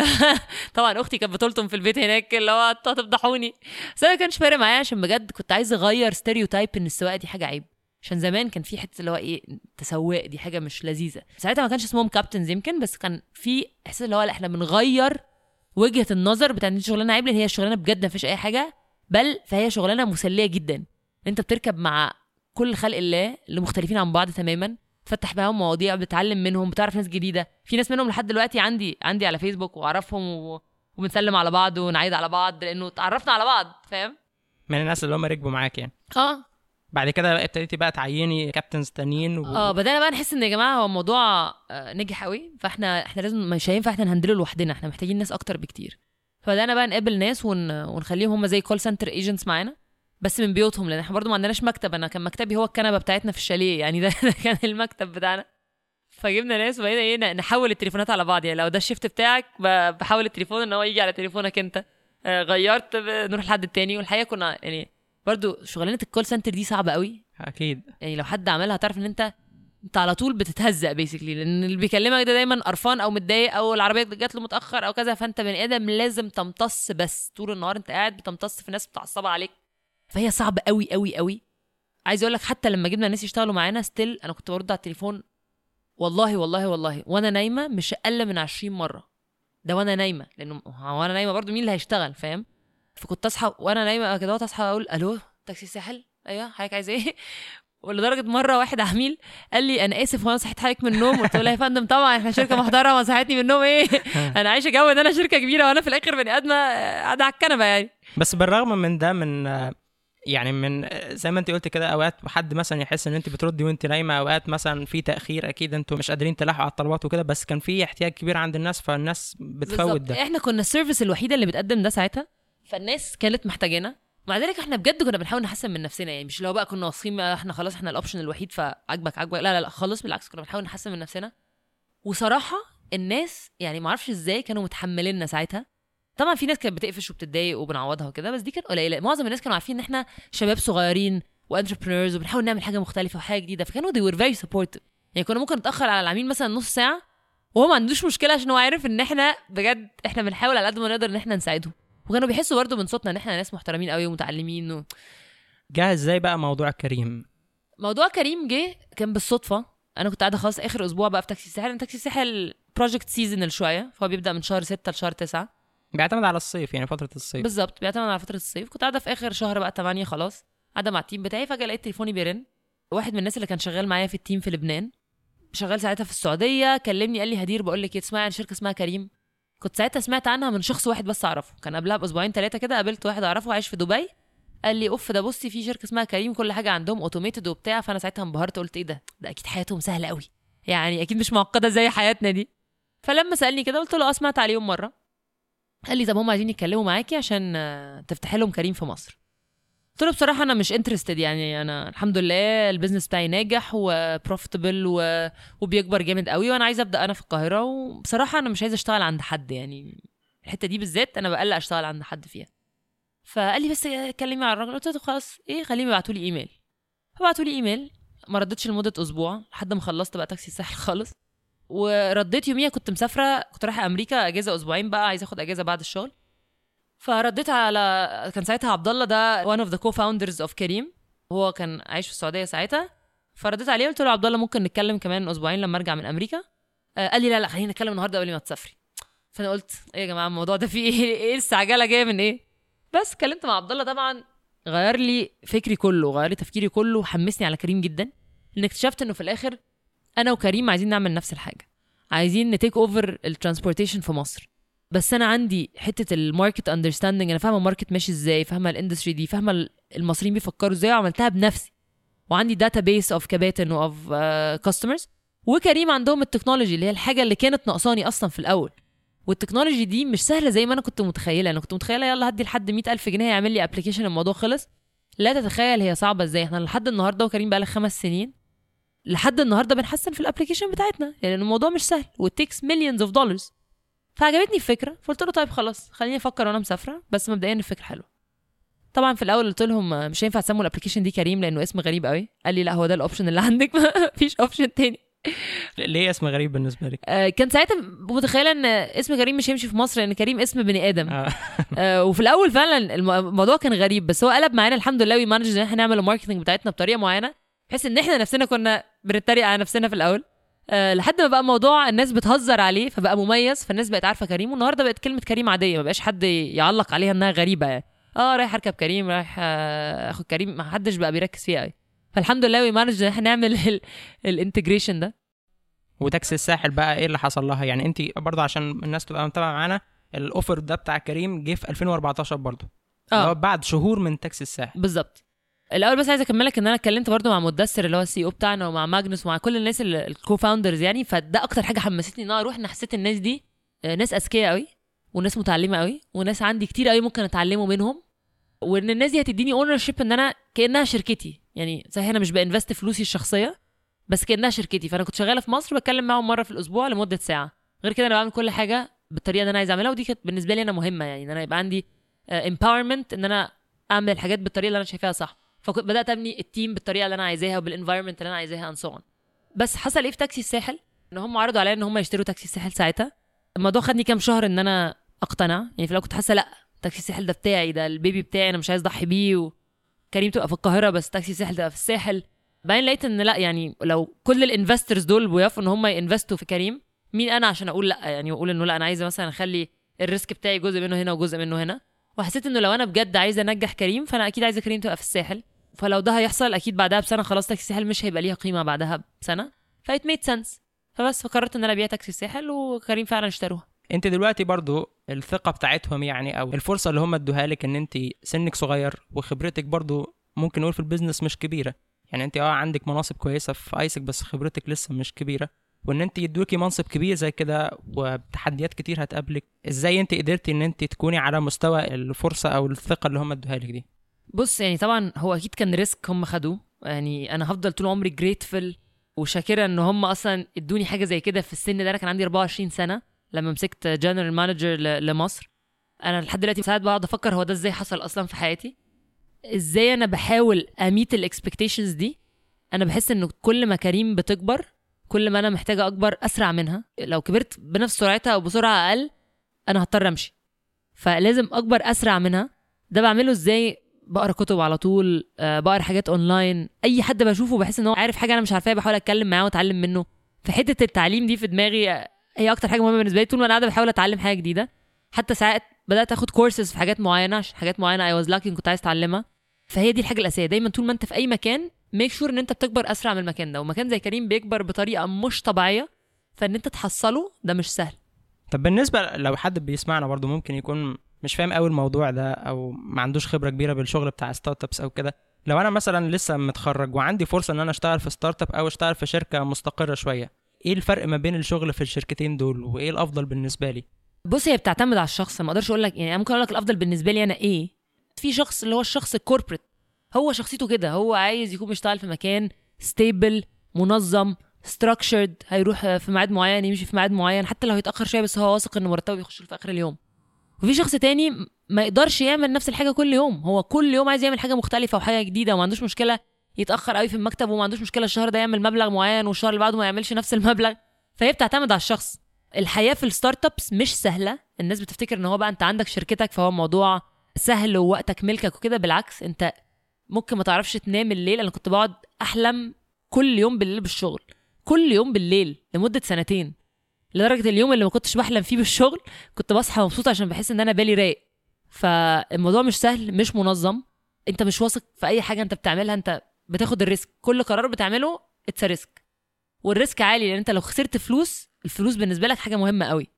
طبعا اختي كانت بتلطم في البيت هناك اللي هو انتوا هتفضحوني، بس انا ما كانش فارق معايا عشان بجد كنت عايزه اغير ستيريوتايب ان السواقه دي حاجه عيب. عشان زمان كان في حته اللي هو ايه، تسوق دي حاجه مش لذيذه. ساعتها ما كانش اسمهم كابتنز يمكن، بس كان في احساس اللي هو لا احنا بنغير وجهه النظر بتاعت دي شغلانه عيب، لان هي شغلانه بجد ما فيش اي حاجه، بل فهي شغلانه مسليه جدا. انت بتركب مع كل خلق الله اللي مختلفين عن بعض تماما، تفتح معاهم مواضيع، بتتعلم منهم، بتعرف ناس جديده. في ناس منهم لحد دلوقتي عندي عندي على فيسبوك واعرفهم و... وبنسلم على بعض ونعيد على بعض لانه تعرفنا على بعض، فاهم؟
من الناس اللي هم ركبوا معاك يعني.
اه
بعد كده بقى ابتديتي بقى تعيني كابتنز تانيين و...
اه بدأنا بقى نحس ان يا جماعه هو الموضوع آه نجح قوي، فاحنا احنا لازم مش هينفع احنا نهندله لوحدنا، احنا محتاجين ناس اكتر بكتير. فبدأنا بقى نقابل ناس ون... ونخليهم هم زي كول سنتر ايجنتس معانا بس من بيوتهم، لان احنا برضو ما عندناش مكتب. انا كان مكتبي هو الكنبه بتاعتنا في الشاليه، يعني ده, ده كان المكتب بتاعنا. فجبنا ناس وبقينا ايه نحول التليفونات على بعض، يعني لو ده الشيفت بتاعك بحول التليفون ان هو يجي على تليفونك انت، آه غيرت نروح لحد التاني. والحقيقه كنا يعني برضو شغلانه الكول سنتر دي صعبه قوي
اكيد،
يعني لو حد عملها هتعرف ان انت انت على طول بتتهزق بيسكلي، لان اللي بيكلمك ده دايما قرفان او متضايق او العربيه جات له متاخر او كذا، فانت بني ادم لازم تمتص، بس طول النهار انت قاعد بتمتص في ناس متعصبه عليك، فهي صعبه قوي قوي قوي. عايز اقول لك حتى لما جبنا ناس يشتغلوا معانا ستيل انا كنت برد على التليفون والله والله والله وانا نايمه مش اقل من عشرين مره، ده وانا نايمه، لانه وانا نايمه برضو مين اللي هيشتغل، فاهم؟ فكنت اصحى وانا نايمه كده اصحى اقول الو تاكسي الساحل، ايوه حضرتك عايز ايه؟ ولدرجه مره واحد عميل قال لي انا اسف وانا صحيت حضرتك من النوم، قلت له يا فندم طبعا احنا شركه محترمه، ما صحيتني من النوم ايه؟ انا عايشه جو ان انا شركه كبيره وانا في الاخر بني ادمه قاعده على الكنبه يعني.
بس بالرغم من ده، من يعني من زي ما انت قلت كده، اوقات حد مثلا يحس ان انت بتردي وانت نايمه، اوقات مثلا في تاخير، اكيد انتوا مش قادرين تلاحقوا على الطلبات وكده، بس كان في احتياج كبير عند الناس فالناس بتفوت ده.
احنا كنا السيرفيس الوحيده اللي بتقدم ده ساعتها، فالناس كانت محتاجانا، مع ذلك احنا بجد كنا بنحاول نحسن من نفسنا، يعني مش لو بقى كنا واثقين احنا خلاص احنا الاوبشن الوحيد فعجبك عجبك، لا لا لا خالص، بالعكس كنا بنحاول نحسن من نفسنا. وصراحه الناس يعني ما اعرفش ازاي كانوا متحمليننا ساعتها. طبعا في ناس كانت بتقفش وبتتضايق وبنعوضها وكده، بس دي كانت قليله. معظم الناس كانوا عارفين ان احنا شباب صغيرين وانتربرينورز وبنحاول نعمل حاجه مختلفه وحاجه جديده، فكانوا they were very supportive. يعني كنا ممكن نتاخر على العميل مثلا نص ساعه وهو ما عندوش مشكله، عشان هو عارف ان احنا بجد احنا بنحاول على قد ما نقدر ان احنا نساعدهم، وكانوا بيحسوا برضه من صوتنا ان احنا ناس محترمين قوي ومتعلمين و...
جه ازاي بقى موضوع كريم؟
موضوع كريم جه كان بالصدفه. انا كنت قاعده خلاص اخر اسبوع بقى في تاكسي الساحل. تاكسي الساحل بروجكت سيزونال شويه، فهو بيبدا من شهر ستة لشهر تسعة،
بيعتمد على الصيف يعني فتره الصيف
بالظبط، بيعتمد على فتره الصيف. كنت قاعده في اخر شهر بقى تمانية خلاص، قاعده مع التيم بتاعي، فجاه لقيت تليفوني بيرن. واحد من الناس اللي كان شغال معايا في التيم في لبنان، شغال ساعتها في السعوديه، كلمني قال لي هدير بقول لك ايه، تسمعي عن شركه اسمها كريم؟ كنت ساعتها سمعت عنها من شخص واحد بس اعرفه، كان قبلها باسبوعين ثلاثه كده قابلت واحد اعرفه عايش في دبي، قال لي اوف ده بصي في شركه اسمها كريم كل حاجه عندهم اوتوميتد وبتاع. فانا ساعتها انبهرت قلت ايه ده ده اكيد حياتهم سهله قوي، يعني اكيد مش معقده زي حياتنا دي. فلما سالني كده قلت له اسمعت عليهم مره. قال لي طب هم عايزين يتكلموا معاكي عشان تفتحي لهم كريم في مصر. قلت له بصراحه انا مش انترستد، يعني انا الحمد لله البيزنس بتاعي ناجح وبروفيتبل و... وبيكبر جامد قوي، وانا عايزه ابدا انا في القاهره، وبصراحه انا مش عايزه اشتغل عند حد، يعني الحته دي بالذات انا بقلق اشتغل عند حد فيها. فقال لي بس كلمي على الراجل. قلت له خلاص ايه خليهم يبعتوا لي ايميل. فبعتوا لي ايميل، ما ردتش لمده اسبوع لحد ما خلصت بقى تاكسي الساحل خالص. ورديت يوميها كنت مسافره، كنت رايحه امريكا اجازه اسبوعين بقى، عايزه اخد اجازه بعد الشغل. فرديت على كان ساعتها عبد الله ده one of the co-founders of كريم، هو كان عايش في السعوديه ساعتها. فرديت عليه قلت له عبد الله ممكن نتكلم كمان اسبوعين لما ارجع من امريكا؟ آه قال لي لا لا خلينا نتكلم النهارده قبل ما تسافري. فانا قلت ايه يا جماعه الموضوع ده فيه ايه؟ ايه السعجله جايه من ايه؟ بس كلمت مع عبد الله، طبعا غير لي فكري كله، غير لي تفكيري كله، وحمسني على كريم جدا، لان اكتشفت انه في الاخر انا وكريم عايزين نعمل نفس الحاجه، عايزين نتيك اوفر الترانسبورتيشن في مصر. بس انا عندي حته الماركت اندرستاندينج، انا فاهمه الماركت ماشي ازاي، فاهمه الاندستري دي، فاهمه المصريين بيفكروا ازاي، وعملتها بنفسي. وعندي داتابيس اوف كباتن واوف كاستمرز. وكريم عندهم التكنولوجي اللي هي الحاجه اللي كانت ناقصاني اصلا في الاول. والتكنولوجي دي مش سهله زي ما انا كنت متخيله. انا كنت متخيله يلا هدي لحد مئة ألف جنيه يعمل لي ابلكيشن الموضوع خلص. لا تتخيل هي صعبه ازاي. احنا لحد النهارده وكريم بقى له خمس سنين لحد النهارده بنحسن في الابلكيشن بتاعتنا لان يعني الموضوع مش سهل وتيكس مليونز اوف دولارز. فعجبتني الفكره فقلت له طيب خلاص خليني افكر وانا مسافره بس مبدئيا الفكره حلوه. طبعا في الاول قلت لهم مش هينفع تسموا الابلكيشن دي كريم لانه اسم غريب قوي. قال لي لا هو ده الاوبشن اللي عندك مفيش اوبشن تاني.
ليه اسم غريب بالنسبه لك؟
آه كان ساعتها متخيله ان اسم كريم مش هيمشي في مصر لان كريم اسم بني ادم. آه. آه وفي الاول فعلا الموضوع كان غريب بس هو قلب معانا الحمد لله. ومانج ان احنا نعمل الماركتنج بتاعتنا بطريقه معينه بحيث ان احنا نفسنا كنا بنتريق على نفسنا في الاول أه لحد ما بقى موضوع الناس بتهزر عليه فبقى مميز. فالناس بقت عارفه كريم والنهارده بقت كلمه كريم عاديه ما بقاش حد يعلق عليها انها غريبه يعني. اه رايح اركب كريم رايح اخد كريم ما حدش بقى بيركز فيها قوي. فالحمد لله ويمانج ان احنا نعمل الانتجريشن ده.
وتاكسي الساحل بقى ايه اللي حصل لها؟ يعني انت برضه عشان الناس تبقى متابعه معانا الاوفر ده بتاع كريم جه في ألفين وأربعتاشر برضه اه بعد شهور من تاكسي الساحل
بالظبط. الاول بس عايزه اكملك ان انا اتكلمت برضو مع مدثر اللي هو السي او بتاعنا ومع ماجنس ومع كل الناس الكو فاوندرز يعني. فده اكتر حاجه حمستني ان انا اروح. ان حسيت الناس دي ناس اذكياء قوي وناس متعلمه قوي وناس عندي كتير قوي ممكن اتعلمه منهم. وان الناس دي هتديني اونرشيب ان انا كانها شركتي يعني. صحيح انا مش بانفست فلوسي الشخصيه بس كانها شركتي. فانا كنت شغاله في مصر بتكلم معاهم مره في الاسبوع لمده ساعه. غير كده انا بعمل كل حاجه بالطريقه اللي انا عايز اعملها. ودي كانت بالنسبه لي انا مهمه يعني ان انا يبقى عندي امباورمنت ان انا اعمل الحاجات بالطريقه اللي انا شايفاها صح. فكنت بدات ابني التيم بالطريقه اللي انا عايزاها وبالانفايرمنت اللي انا عايزاها انصون. بس حصل ايه في تاكسي الساحل ان هم عرضوا عليا ان هم يشتروا تاكسي الساحل. ساعتها الموضوع خدني كام شهر ان انا اقتنع يعني. في الاول كنت حاسه لا تاكسي الساحل ده بتاعي ده البيبي بتاعي انا مش عايز اضحي بيه. وكريم تبقى في القاهره بس تاكسي الساحل تبقى في الساحل. بعدين لقيت ان لا يعني لو كل الانفسترز دول بيوافقوا ان هم ينفستوا في كريم مين انا عشان اقول لا يعني واقول انه لا انا عايزه مثلا اخلي الريسك بتاعي جزء منه هنا وجزء منه هنا. وحسيت انه لو انا بجد عايزه انجح كريم فانا اكيد عايزه كريم تبقى في الساحل. فلو ده هيحصل اكيد بعدها بسنه خلاص تاكسي الساحل مش هيبقى ليها قيمه بعدها بسنه. فايت ميد سنس. فبس فقررت ان انا ابيع تاكسي الساحل وكريم فعلا اشتروها.
انت دلوقتي برضو الثقه بتاعتهم يعني او الفرصه اللي هم ادوها لك ان انت سنك صغير وخبرتك برضو ممكن نقول في البيزنس مش كبيره يعني. انت اه عندك مناصب كويسه في ايسك بس خبرتك لسه مش كبيره. وان انت يدوكي منصب كبير زي كده وتحديات كتير هتقابلك. ازاي انت قدرتي ان انت تكوني على مستوى الفرصه او الثقه اللي هم ادوها لك دي؟
بص يعني طبعا هو اكيد كان ريسك هم خدوه يعني. انا هفضل طول عمري جريتفل وشاكره ان هم اصلا ادوني حاجه زي كده في السن ده. انا كان عندي أربعة وعشرين سنه لما مسكت جنرال مانجر لمصر. انا لحد دلوقتي ساعات بقعد افكر هو ده ازاي حصل اصلا في حياتي. ازاي انا بحاول اميت الاكسبكتيشنز دي. انا بحس انه كل ما كريم بتكبر كل ما انا محتاجه اكبر اسرع منها. لو كبرت بنفس سرعتها او بسرعه اقل انا هضطر امشي. فلازم اكبر اسرع منها. ده بعمله ازاي؟ بقرا كتب على طول. أه بقرا حاجات اونلاين. اي حد بشوفه بحس ان هو عارف حاجه انا مش عارفاها بحاول اتكلم معاه واتعلم منه. فحته التعليم دي في دماغي هي اكتر حاجه مهمه بالنسبه لي. طول ما انا قاعده بحاول اتعلم حاجه جديده. حتى ساعات بدات اخد كورسز في حاجات معينه عشان حاجات معينه اي واز لاكي كنت عايز اتعلمها. فهي دي الحاجه الاساسيه. دايما طول ما انت في اي مكان ميك شور ان انت بتكبر اسرع من المكان ده. ومكان زي كريم بيكبر بطريقه مش طبيعيه فان انت تحصله ده مش سهل.
طب بالنسبه لو حد بيسمعنا برضو ممكن يكون مش فاهم قوي الموضوع ده او ما عندوش خبره كبيره بالشغل بتاع ستارت ابس او كده. لو انا مثلا لسه متخرج وعندي فرصه ان انا اشتغل في ستارت اب او اشتغل في شركه مستقره شويه، ايه الفرق ما بين الشغل في الشركتين دول وايه الافضل بالنسبه لي؟
بص هي بتعتمد على الشخص. ما اقدرش اقول لك يعني. ممكن اقول لك الافضل بالنسبه لي انا ايه. في شخص اللي هو الشخص الكوربريت هو شخصيته كده. هو عايز يكون بيشتغل في مكان ستيبل منظم structured. هيروح في ميعاد معين يمشي في ميعاد معين حتى لو هيتاخر شويه بس هو واثق ان مرتبه بيخش في اخر اليوم. وفي شخص تاني ما يقدرش يعمل نفس الحاجه كل يوم. هو كل يوم عايز يعمل حاجه مختلفه وحاجه جديده وما عندوش مشكله يتاخر قوي في المكتب وما عندوش مشكله الشهر ده يعمل مبلغ معين والشهر اللي بعده ما يعملش نفس المبلغ. فهي بتعتمد على الشخص. الحياه في الستارت ابس مش سهله. الناس بتفتكر ان هو بقى انت عندك شركتك فهو موضوع سهل ووقتك ملكك وكده. بالعكس انت ممكن ما تعرفش تنام الليل. انا كنت بقعد احلم كل يوم بالليل بالشغل كل يوم بالليل لمده سنتين. لدرجه اليوم اللي ما كنتش بحلم فيه بالشغل كنت بصحى مبسوطه عشان بحس ان انا بالي رايق. فالموضوع مش سهل مش منظم. انت مش واثق في اي حاجه انت بتعملها. انت بتاخد الريسك. كل قرار بتعمله اتس ريسك والريسك عالي لان انت لو خسرت فلوس الفلوس بالنسبه لك حاجه مهمه قوي.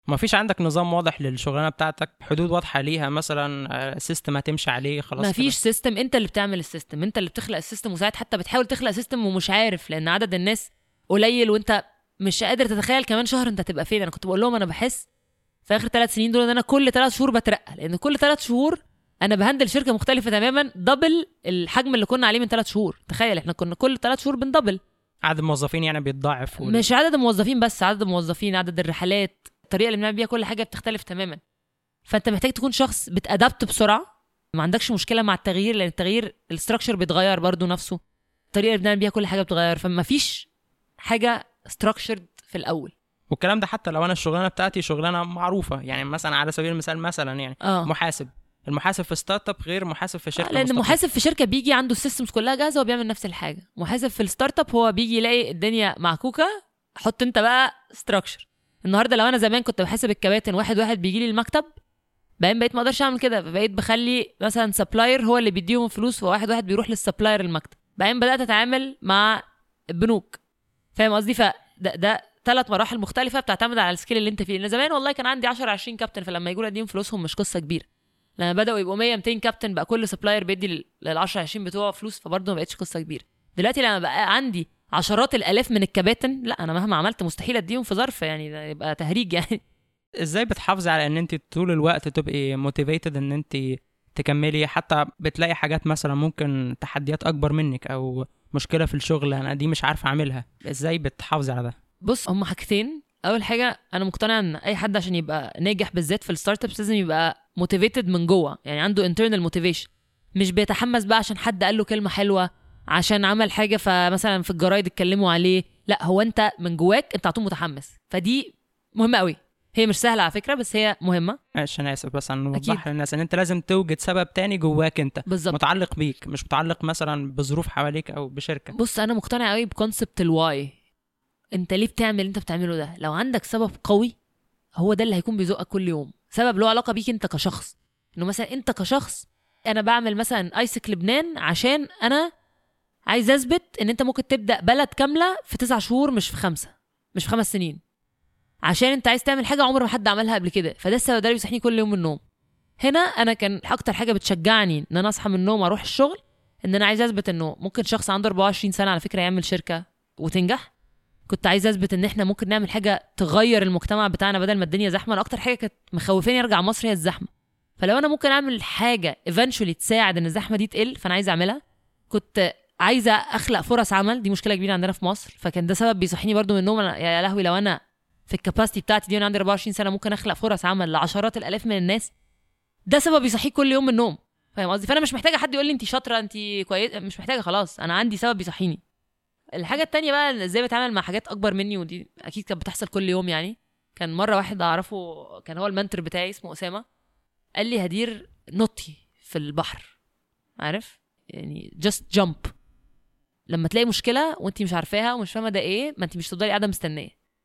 ما فيش عندك نظام واضح للشغلانه بتاعتك، حدود واضحه ليها مثلا، سيستم هتمشي عليه خلاص؟
ما فيش سيستم، انت اللي بتعمل السيستم، انت اللي بتخلق السيستم، وساعات حتى بتحاول تخلق سيستم ومش عارف لان عدد الناس قليل وانت مش قادر تتخيل كمان شهر انت هتبقى فين. انا كنت بقول لهم انا بحس في اخر ثلاث سنين دول ان انا كل ثلاث شهور بترقى، لان كل ثلاث شهور انا بهندل شركه مختلفه تماما، دبل الحجم اللي كنا عليه من ثلاث شهور. تخيل احنا كنا كل ثلاث شهور بندبل
عدد الموظفين، يعني بيتضاعف وال...
مش عدد الموظفين بس، عدد الموظفين، عدد الرحلات، الطريقه اللي بنعمل بيها كل حاجه بتختلف تماما. فانت محتاج تكون شخص بتادبت بسرعه، ما عندكش مشكله مع التغيير، لان التغيير الاستراكشر بيتغير برضو نفسه، الطريقه اللي بنعمل بيها كل حاجه بتتغير، فما فيش حاجه ستراكشرد في الاول.
والكلام ده حتى لو انا الشغلانه بتاعتي شغلانه معروفه، يعني مثلا على سبيل المثال مثلا يعني
آه.
محاسب، المحاسب في ستارت اب غير محاسب في شركه
آه، لان
مستقلة.
المحاسب في شركه بيجي عنده السيستمز كلها جاهزه وبيعمل نفس الحاجه. محاسب في الستارت اب هو بيجي يلاقي الدنيا معكوكه، حط انت بقى ستراكشر. النهارده لو انا زمان كنت بحاسب الكباتن واحد واحد بيجي لي المكتب، بعدين بقيت ما اقدرش اعمل كده، فبقيت بخلي مثلا سبلاير هو اللي بيديهم فلوس وواحد واحد بيروح للسبلاير المكتب. بعدين بدات اتعامل مع البنوك، فاهم قصدي؟ فده ده ثلاث مراحل مختلفه بتعتمد على السكيل اللي انت فيه. لان زمان والله كان عندي عشرة عشرين كابتن، فلما يجوا اديهم فلوسهم مش قصه كبيره. لما بداوا يبقوا مية ميتين كابتن بقى كل سبلاير بيدي لل عشرة عشرين بتوعه فلوس، فبرضه ما بقتش قصه كبيره. دلوقتي لما بقى عندي عشرات الالاف من الكباتن، لا انا مهما عملت مستحيل اديهم في ظرف، يعني ده يبقى تهريج يعني.
ازاي بتحافظي على ان انت طول الوقت تبقي موتيفيتد ان انت تكملي، حتى بتلاقي حاجات مثلا ممكن تحديات اكبر منك او مشكله في الشغل انا دي مش عارفه اعملها، ازاي بتحافظي على ده؟
بص، هم حاجتين. اول حاجه انا مقتنع ان اي حد عشان يبقى ناجح بالذات في الستارت ابس لازم يبقى موتيفيتد من جوه، يعني عنده انترنال موتيفيشن، مش بيتحمس بقى عشان حد قال له كلمه حلوه، عشان عمل حاجه فمثلا في الجرايد اتكلموا عليه. لا، هو انت من جواك انت عطوه متحمس، فدي مهمه قوي. هي مش سهله على فكره بس هي مهمه.
عشان اسف بس انا نوضح للناس ان انت لازم توجد سبب تاني جواك انت
بالزبط.
متعلق بيك، مش متعلق مثلا بظروف حواليك او بشركه.
بص، انا مقتنع قوي بكونسبت الواي. انت ليه بتعمل اللي انت بتعمله ده؟ لو عندك سبب قوي هو ده اللي هيكون بيزقك كل يوم، سبب له علاقه بيك انت كشخص. انه مثلا انت كشخص، انا بعمل مثلا ايسك لبنان عشان انا عايز اثبت ان انت ممكن تبدا بلد كامله في تسع شهور مش في خمسه، مش في خمس سنين، عشان انت عايز تعمل حاجه عمر ما حد عملها قبل كده. فده السبب ده اللي بيصحيني كل يوم من النوم. هنا انا كان اكتر حاجه بتشجعني ان انا اصحى من النوم اروح الشغل، ان انا عايز اثبت انه ممكن شخص عنده أربعة وعشرين سنه على فكره يعمل شركه وتنجح. كنت عايز اثبت ان احنا ممكن نعمل حاجه تغير المجتمع بتاعنا بدل ما الدنيا زحمه. انا اكتر حاجه كانت مخوفاني ارجع مصر هي الزحمه، فلو انا ممكن اعمل حاجه eventually تساعد ان الزحمه دي تقل فانا عايز اعملها. كنت عايزه اخلق فرص عمل، دي مشكله كبيره عندنا في مصر، فكان ده سبب بيصحيني برضو من النوم. يا لهوي، لو انا في الكاباسيتي بتاعتي دي وانا عندي أربعة وعشرين سنه ممكن اخلق فرص عمل لعشرات الالاف من الناس، ده سبب يصحيك كل يوم من النوم. فاهم قصدي؟ فانا مش محتاجه حد يقول لي انت شاطره انت كويس، مش محتاجه، خلاص انا عندي سبب يصحيني. الحاجه التانية بقى ازاي بتعامل مع حاجات اكبر مني، ودي اكيد كانت بتحصل كل يوم. يعني كان مره واحد اعرفه كان هو المنتور بتاعي اسمه اسامه، قال لي هدير نطي في البحر، عارف يعني just jump. لما تلاقي مشكله وانت مش عارفاها ومش فاهمه ده ايه، ما انت مش تفضلي قاعده مستنيه،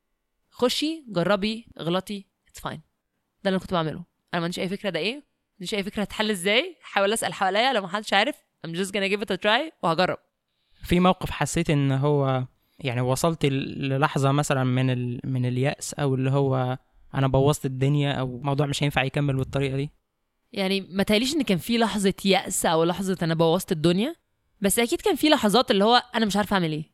خشي جربي اغلطي it's fine. ده اللي انا كنت بعمله. انا ما عنديش اي فكره ده ايه، ما عنديش اي فكره هتحل ازاي، حاول اسال حواليا لو ما حدش عارف I'm just gonna give it a try وهجرب.
في موقف حسيت ان هو يعني وصلت للحظه مثلا من ال... من اليأس، او اللي هو انا بوظت الدنيا او موضوع مش هينفع يكمل بالطريقه دي؟
يعني ما تقاليش ان كان في لحظه يأس او لحظه انا بوظت الدنيا، بس اكيد كان في لحظات اللي هو انا مش عارف اعمل ايه،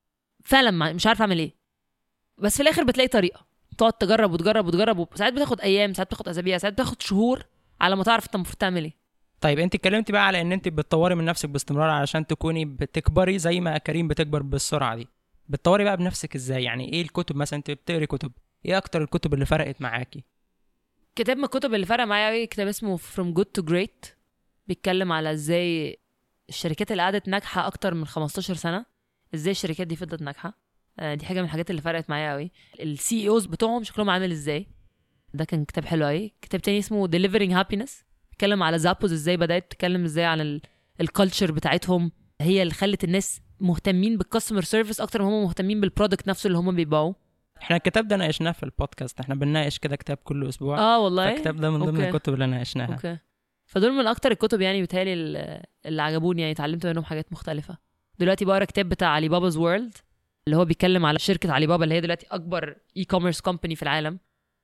فعلا مش عارف اعمل ايه، بس في الاخر بتلاقي طريقه، تقعد تجرب وتجرب وتجرب، ساعات بتاخد ايام، ساعات بتاخد اسابيع، ساعات بتاخد شهور على ما تعرف انت المفروض تعمل ايه.
طيب انت اتكلمتي بقى على ان انت بتطوري من نفسك باستمرار علشان تكوني بتكبري زي ما كريم بتكبر بالسرعه دي. بتطوري بقى بنفسك ازاي؟ يعني ايه الكتب مثلا، انت بتقري كتب ايه اكتر الكتب اللي فرقت معاكي؟
كتاب من الكتب اللي فرق معايا قوي كتاب اسمه From Good to Great، بيتكلم على ازاي الشركات اللي قعدت ناجحه اكتر من خمستاشر سنه ازاي الشركات دي فضلت ناجحه. دي حاجه من الحاجات اللي فرقت معايا قوي. السي اي اوز بتوعهم شكلهم عامل ازاي، ده كان كتاب حلو قوي. كتاب تاني اسمه Delivering Happiness، بيتكلم على زابوز ازاي بدات تتكلم ازاي على الكالتشر بتاعتهم، هي اللي خلت الناس مهتمين بالكاستمر سيرفيس اكتر ما هم مهتمين بالبرودكت نفسه اللي هم بيبيعوه.
احنا الكتاب ده ناقشناه في البودكاست، احنا بنناقش كده كتاب كل اسبوع.
اه والله
الكتاب ده من ضمن الكتب اللي ناقشناها.
اوكي، فدول من اكتر الكتب يعني بتهيألي اللي عجبوني، يعني اتعلمت منهم حاجات مختلفه. دلوقتي بقرا كتاب بتاع علي بابا's وورلد اللي هو بيتكلم على شركه علي بابا اللي هي دلوقتي اكبر اي كوميرس كومباني في العالم،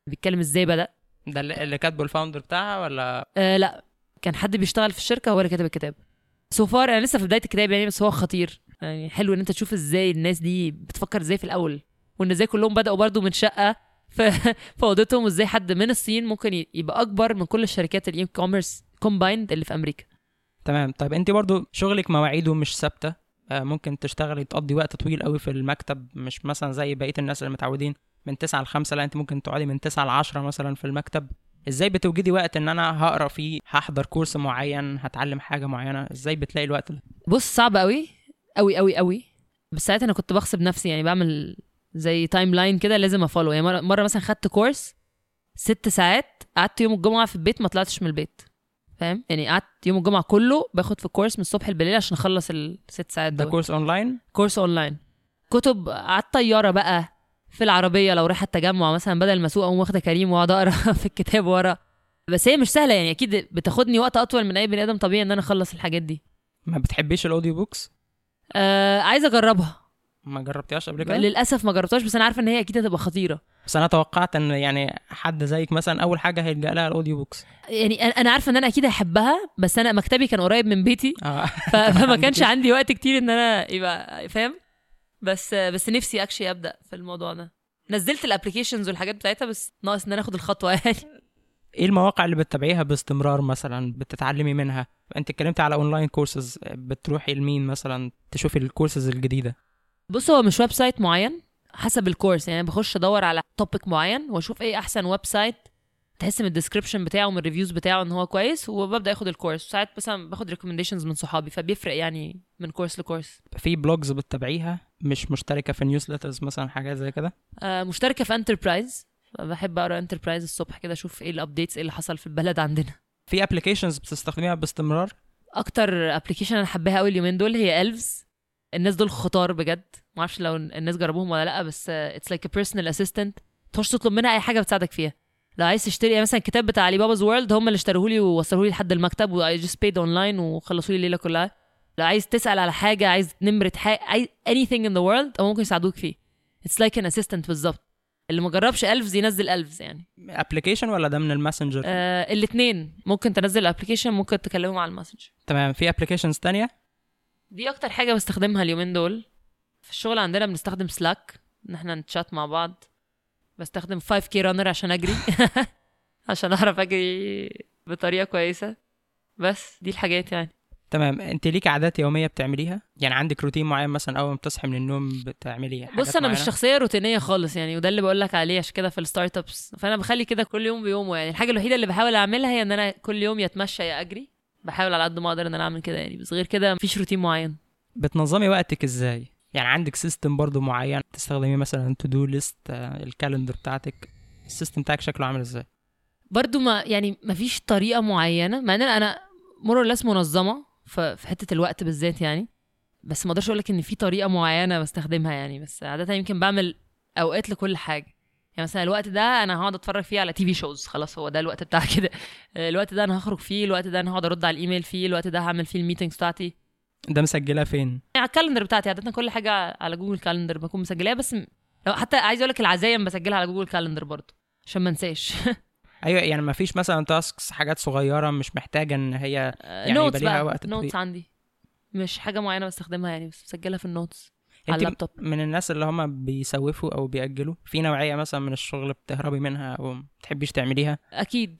بيتكلم ازاي بدأ.
ده اللي اللي كاتبه الفاوندر بتاعها ولا؟
آه لا، كان حد بيشتغل في الشركه هو اللي كاتب الكتاب. سو فار انا لسه في بدايه الكتاب يعني، بس هو خطير يعني. حلو ان انت تشوف ازاي الناس دي بتفكر ازاي في الاول، وان ازاي كلهم بداوا برضو من شقه في في اوضتهم، وازاي حد من الصين ممكن ي- يبقى اكبر من كل الشركات الاي كوميرس كومبايند اللي في امريكا.
تمام. طيب انت برضو شغلك مواعيده مش ثابته، آه، ممكن تشتغلي تقضي وقت طويل قوي في المكتب، مش مثلا زي بقيه الناس اللي متعودين من تسعة ل خمسة، لا انت ممكن تقعدي من تسعة ل عشرة مثلا في المكتب. ازاي بتوجدي وقت ان انا هقرا فيه، هحضر كورس معين، هتعلم حاجه معينه؟ ازاي بتلاقي الوقت ده؟
بص صعب قوي قوي قوي قوي، بس ساعتها انا كنت بغصب نفسي يعني، بعمل زي تايم لاين كده لازم افولو يعني. مره, مرة مثلا خدت كورس ست ساعات، قعدت يوم الجمعه في البيت ما طلعتش من البيت، فاهم يعني؟ قعدت يوم الجمعه كله باخد في الكورس من الصبح بالليل عشان اخلص الست ساعات
ده
دول.
كورس اونلاين؟
كورس اونلاين، كتب على الطياره بقى، في العربيه لو رايحه التجمع مثلا، بدل ما اسوق اقوم واخده كريم واقعد اقرا في الكتاب ورا. بس هي مش سهله يعني، اكيد بتاخدني وقت اطول من اي بني ادم طبيعي ان انا اخلص الحاجات دي.
ما بتحبيش الاوديو بوكس؟
آه عايزه اجربها.
ما جربتيهاش قبل كده؟
للاسف ما جربتهاش، بس انا عارفه ان هي اكيد هتبقى خطيره.
بس انا توقعت ان يعني حد زيك مثلا اول حاجه هيلجأ لها الاوديو بوكس.
يعني أنا- انا عارفه ان انا اكيد هحبها، بس انا مكتبي كان قريب من بيتي
اه
ف- فما كانش عندي وقت كتير ان انا يبقى فاهم. بس بس نفسي اكشلي ابدا في الموضوع ده. نزلت الابلكيشنز والحاجات بتاعتها، بس ناقص ان انا اخد الخطوه يعني.
ايه المواقع اللي بتتابعيها باستمرار مثلا بتتعلمي منها؟ انت اتكلمتي على اونلاين كورسز، بتروحي لمين مثلا تشوفي الكورسز الجديده؟
بص هو مش ويب سايت معين، حسب الكورس يعني. بخش ادور على توبيك معين واشوف ايه احسن ويب سايت تحس من الديسكريبشن بتاعه ومن الريفيوز بتاعه ان هو كويس، وببدا اخد الكورس. ساعات مثلا باخد ريكومنديشنز من صحابي، فبيفرق يعني من كورس لكورس.
في بلوجز بتتابعيها؟ مش مشتركه في نيوزليترز مثلا، حاجات زي كده؟
آه مشتركه في انتربرايز، بحب اقرا انتربرايز الصبح كده، اشوف ايه الابديتس، ايه اللي حصل في البلد عندنا.
في ابلكيشنز بتستخدميها باستمرار؟
اكتر ابلكيشن انا حباها قوي اليومين دول هي الفز. الناس دول خطار بجد، ما اعرفش لو الناس جربوهم ولا لا، بس اتس لايك ا بيرسونال اسيستنت. تخش تطلب منها اي حاجه بتساعدك فيها. لو عايز تشتري يعني مثلا الكتاب بتاع علي باباز وورلد، هم اللي اشتروه لي ووصلوه لي لحد المكتب، و I just paid online وخلصوا لي الليله كلها. لو عايز تسال على حاجه، عايز نمره حاجه، عايز anything in the world، او ممكن يساعدوك فيه. اتس لايك ان اسيستنت بالظبط. اللي ما جربش الفز ينزل الفز يعني.
ابلكيشن ولا ده من الماسنجر؟
آه الاثنين، ممكن تنزل الابلكيشن، ممكن تكلمهم على الماسنجر.
تمام. في ابلكيشنز تانية؟
دي اكتر حاجه بستخدمها اليومين دول. في الشغل عندنا بنستخدم سلاك ان احنا نتشات مع بعض. بستخدم فايف كي رانر عشان اجري عشان اعرف اجري بطريقه كويسه. بس دي الحاجات يعني.
تمام. انت ليك عادات يوميه بتعمليها؟ يعني عندك روتين معين مثلا اول ما بتصحي من النوم بتعملي حاجات
بص انا
معينة؟
مش شخصيه روتينيه خالص يعني، وده اللي بقول لك عليه عشان كده في الستارت ابس. فانا بخلي كده كل يوم بيومه يعني. الحاجه الوحيده اللي بحاول اعملها هي ان انا كل يوم يتمشى يا اجري. بحاول على قد ما اقدر ان انا اعمل كده يعني، بس غير كده مفيش روتين معين.
بتنظمي وقتك ازاي؟ يعني عندك سيستم برضو معين تستخدمي مثلا تو دو ليست، الكالندر بتاعتك، السيستم بتاعك شكله عامل ازاي؟
برضو ما يعني مفيش طريقه معينه، مع ان انا مور لس منظمه في حته الوقت بالذات يعني. بس ما اقدرش اقول لك ان في طريقه معينه بستخدمها يعني. بس عاده يمكن بعمل اوقات لكل حاجه يعني. مثلا الوقت ده انا هقعد اتفرج فيه على تي في شوز، خلاص هو ده الوقت بتاع كده. الوقت ده انا هخرج فيه، الوقت ده انا هقعد ارد على الايميل فيه، الوقت ده هعمل فيه الميتنجز بتاعتي.
ده مسجلها فين؟
يعني على الكالندر بتاعتي. عاده كل حاجه على جوجل كالندر بكون مسجلاها. بس م... لو حتى عايز اقول لك العزايم بسجلها على جوجل كالندر برضه عشان ما انساش.
ايوه، يعني ما فيش مثلا تاسكس، حاجات صغيره مش محتاجه ان هي يعني
نوتس
يبقى ليها
بقى،
وقت
نوتس
طويل؟
عندي مش حاجه معينه بستخدمها يعني، بس مسجلها في النوتس على
انت
اللابتوب.
من الناس اللي هم بيسوفوا او بيأجلوا في نوعيه مثلا من الشغل بتهربي منها او ما تحبيش تعمليها؟
اكيد.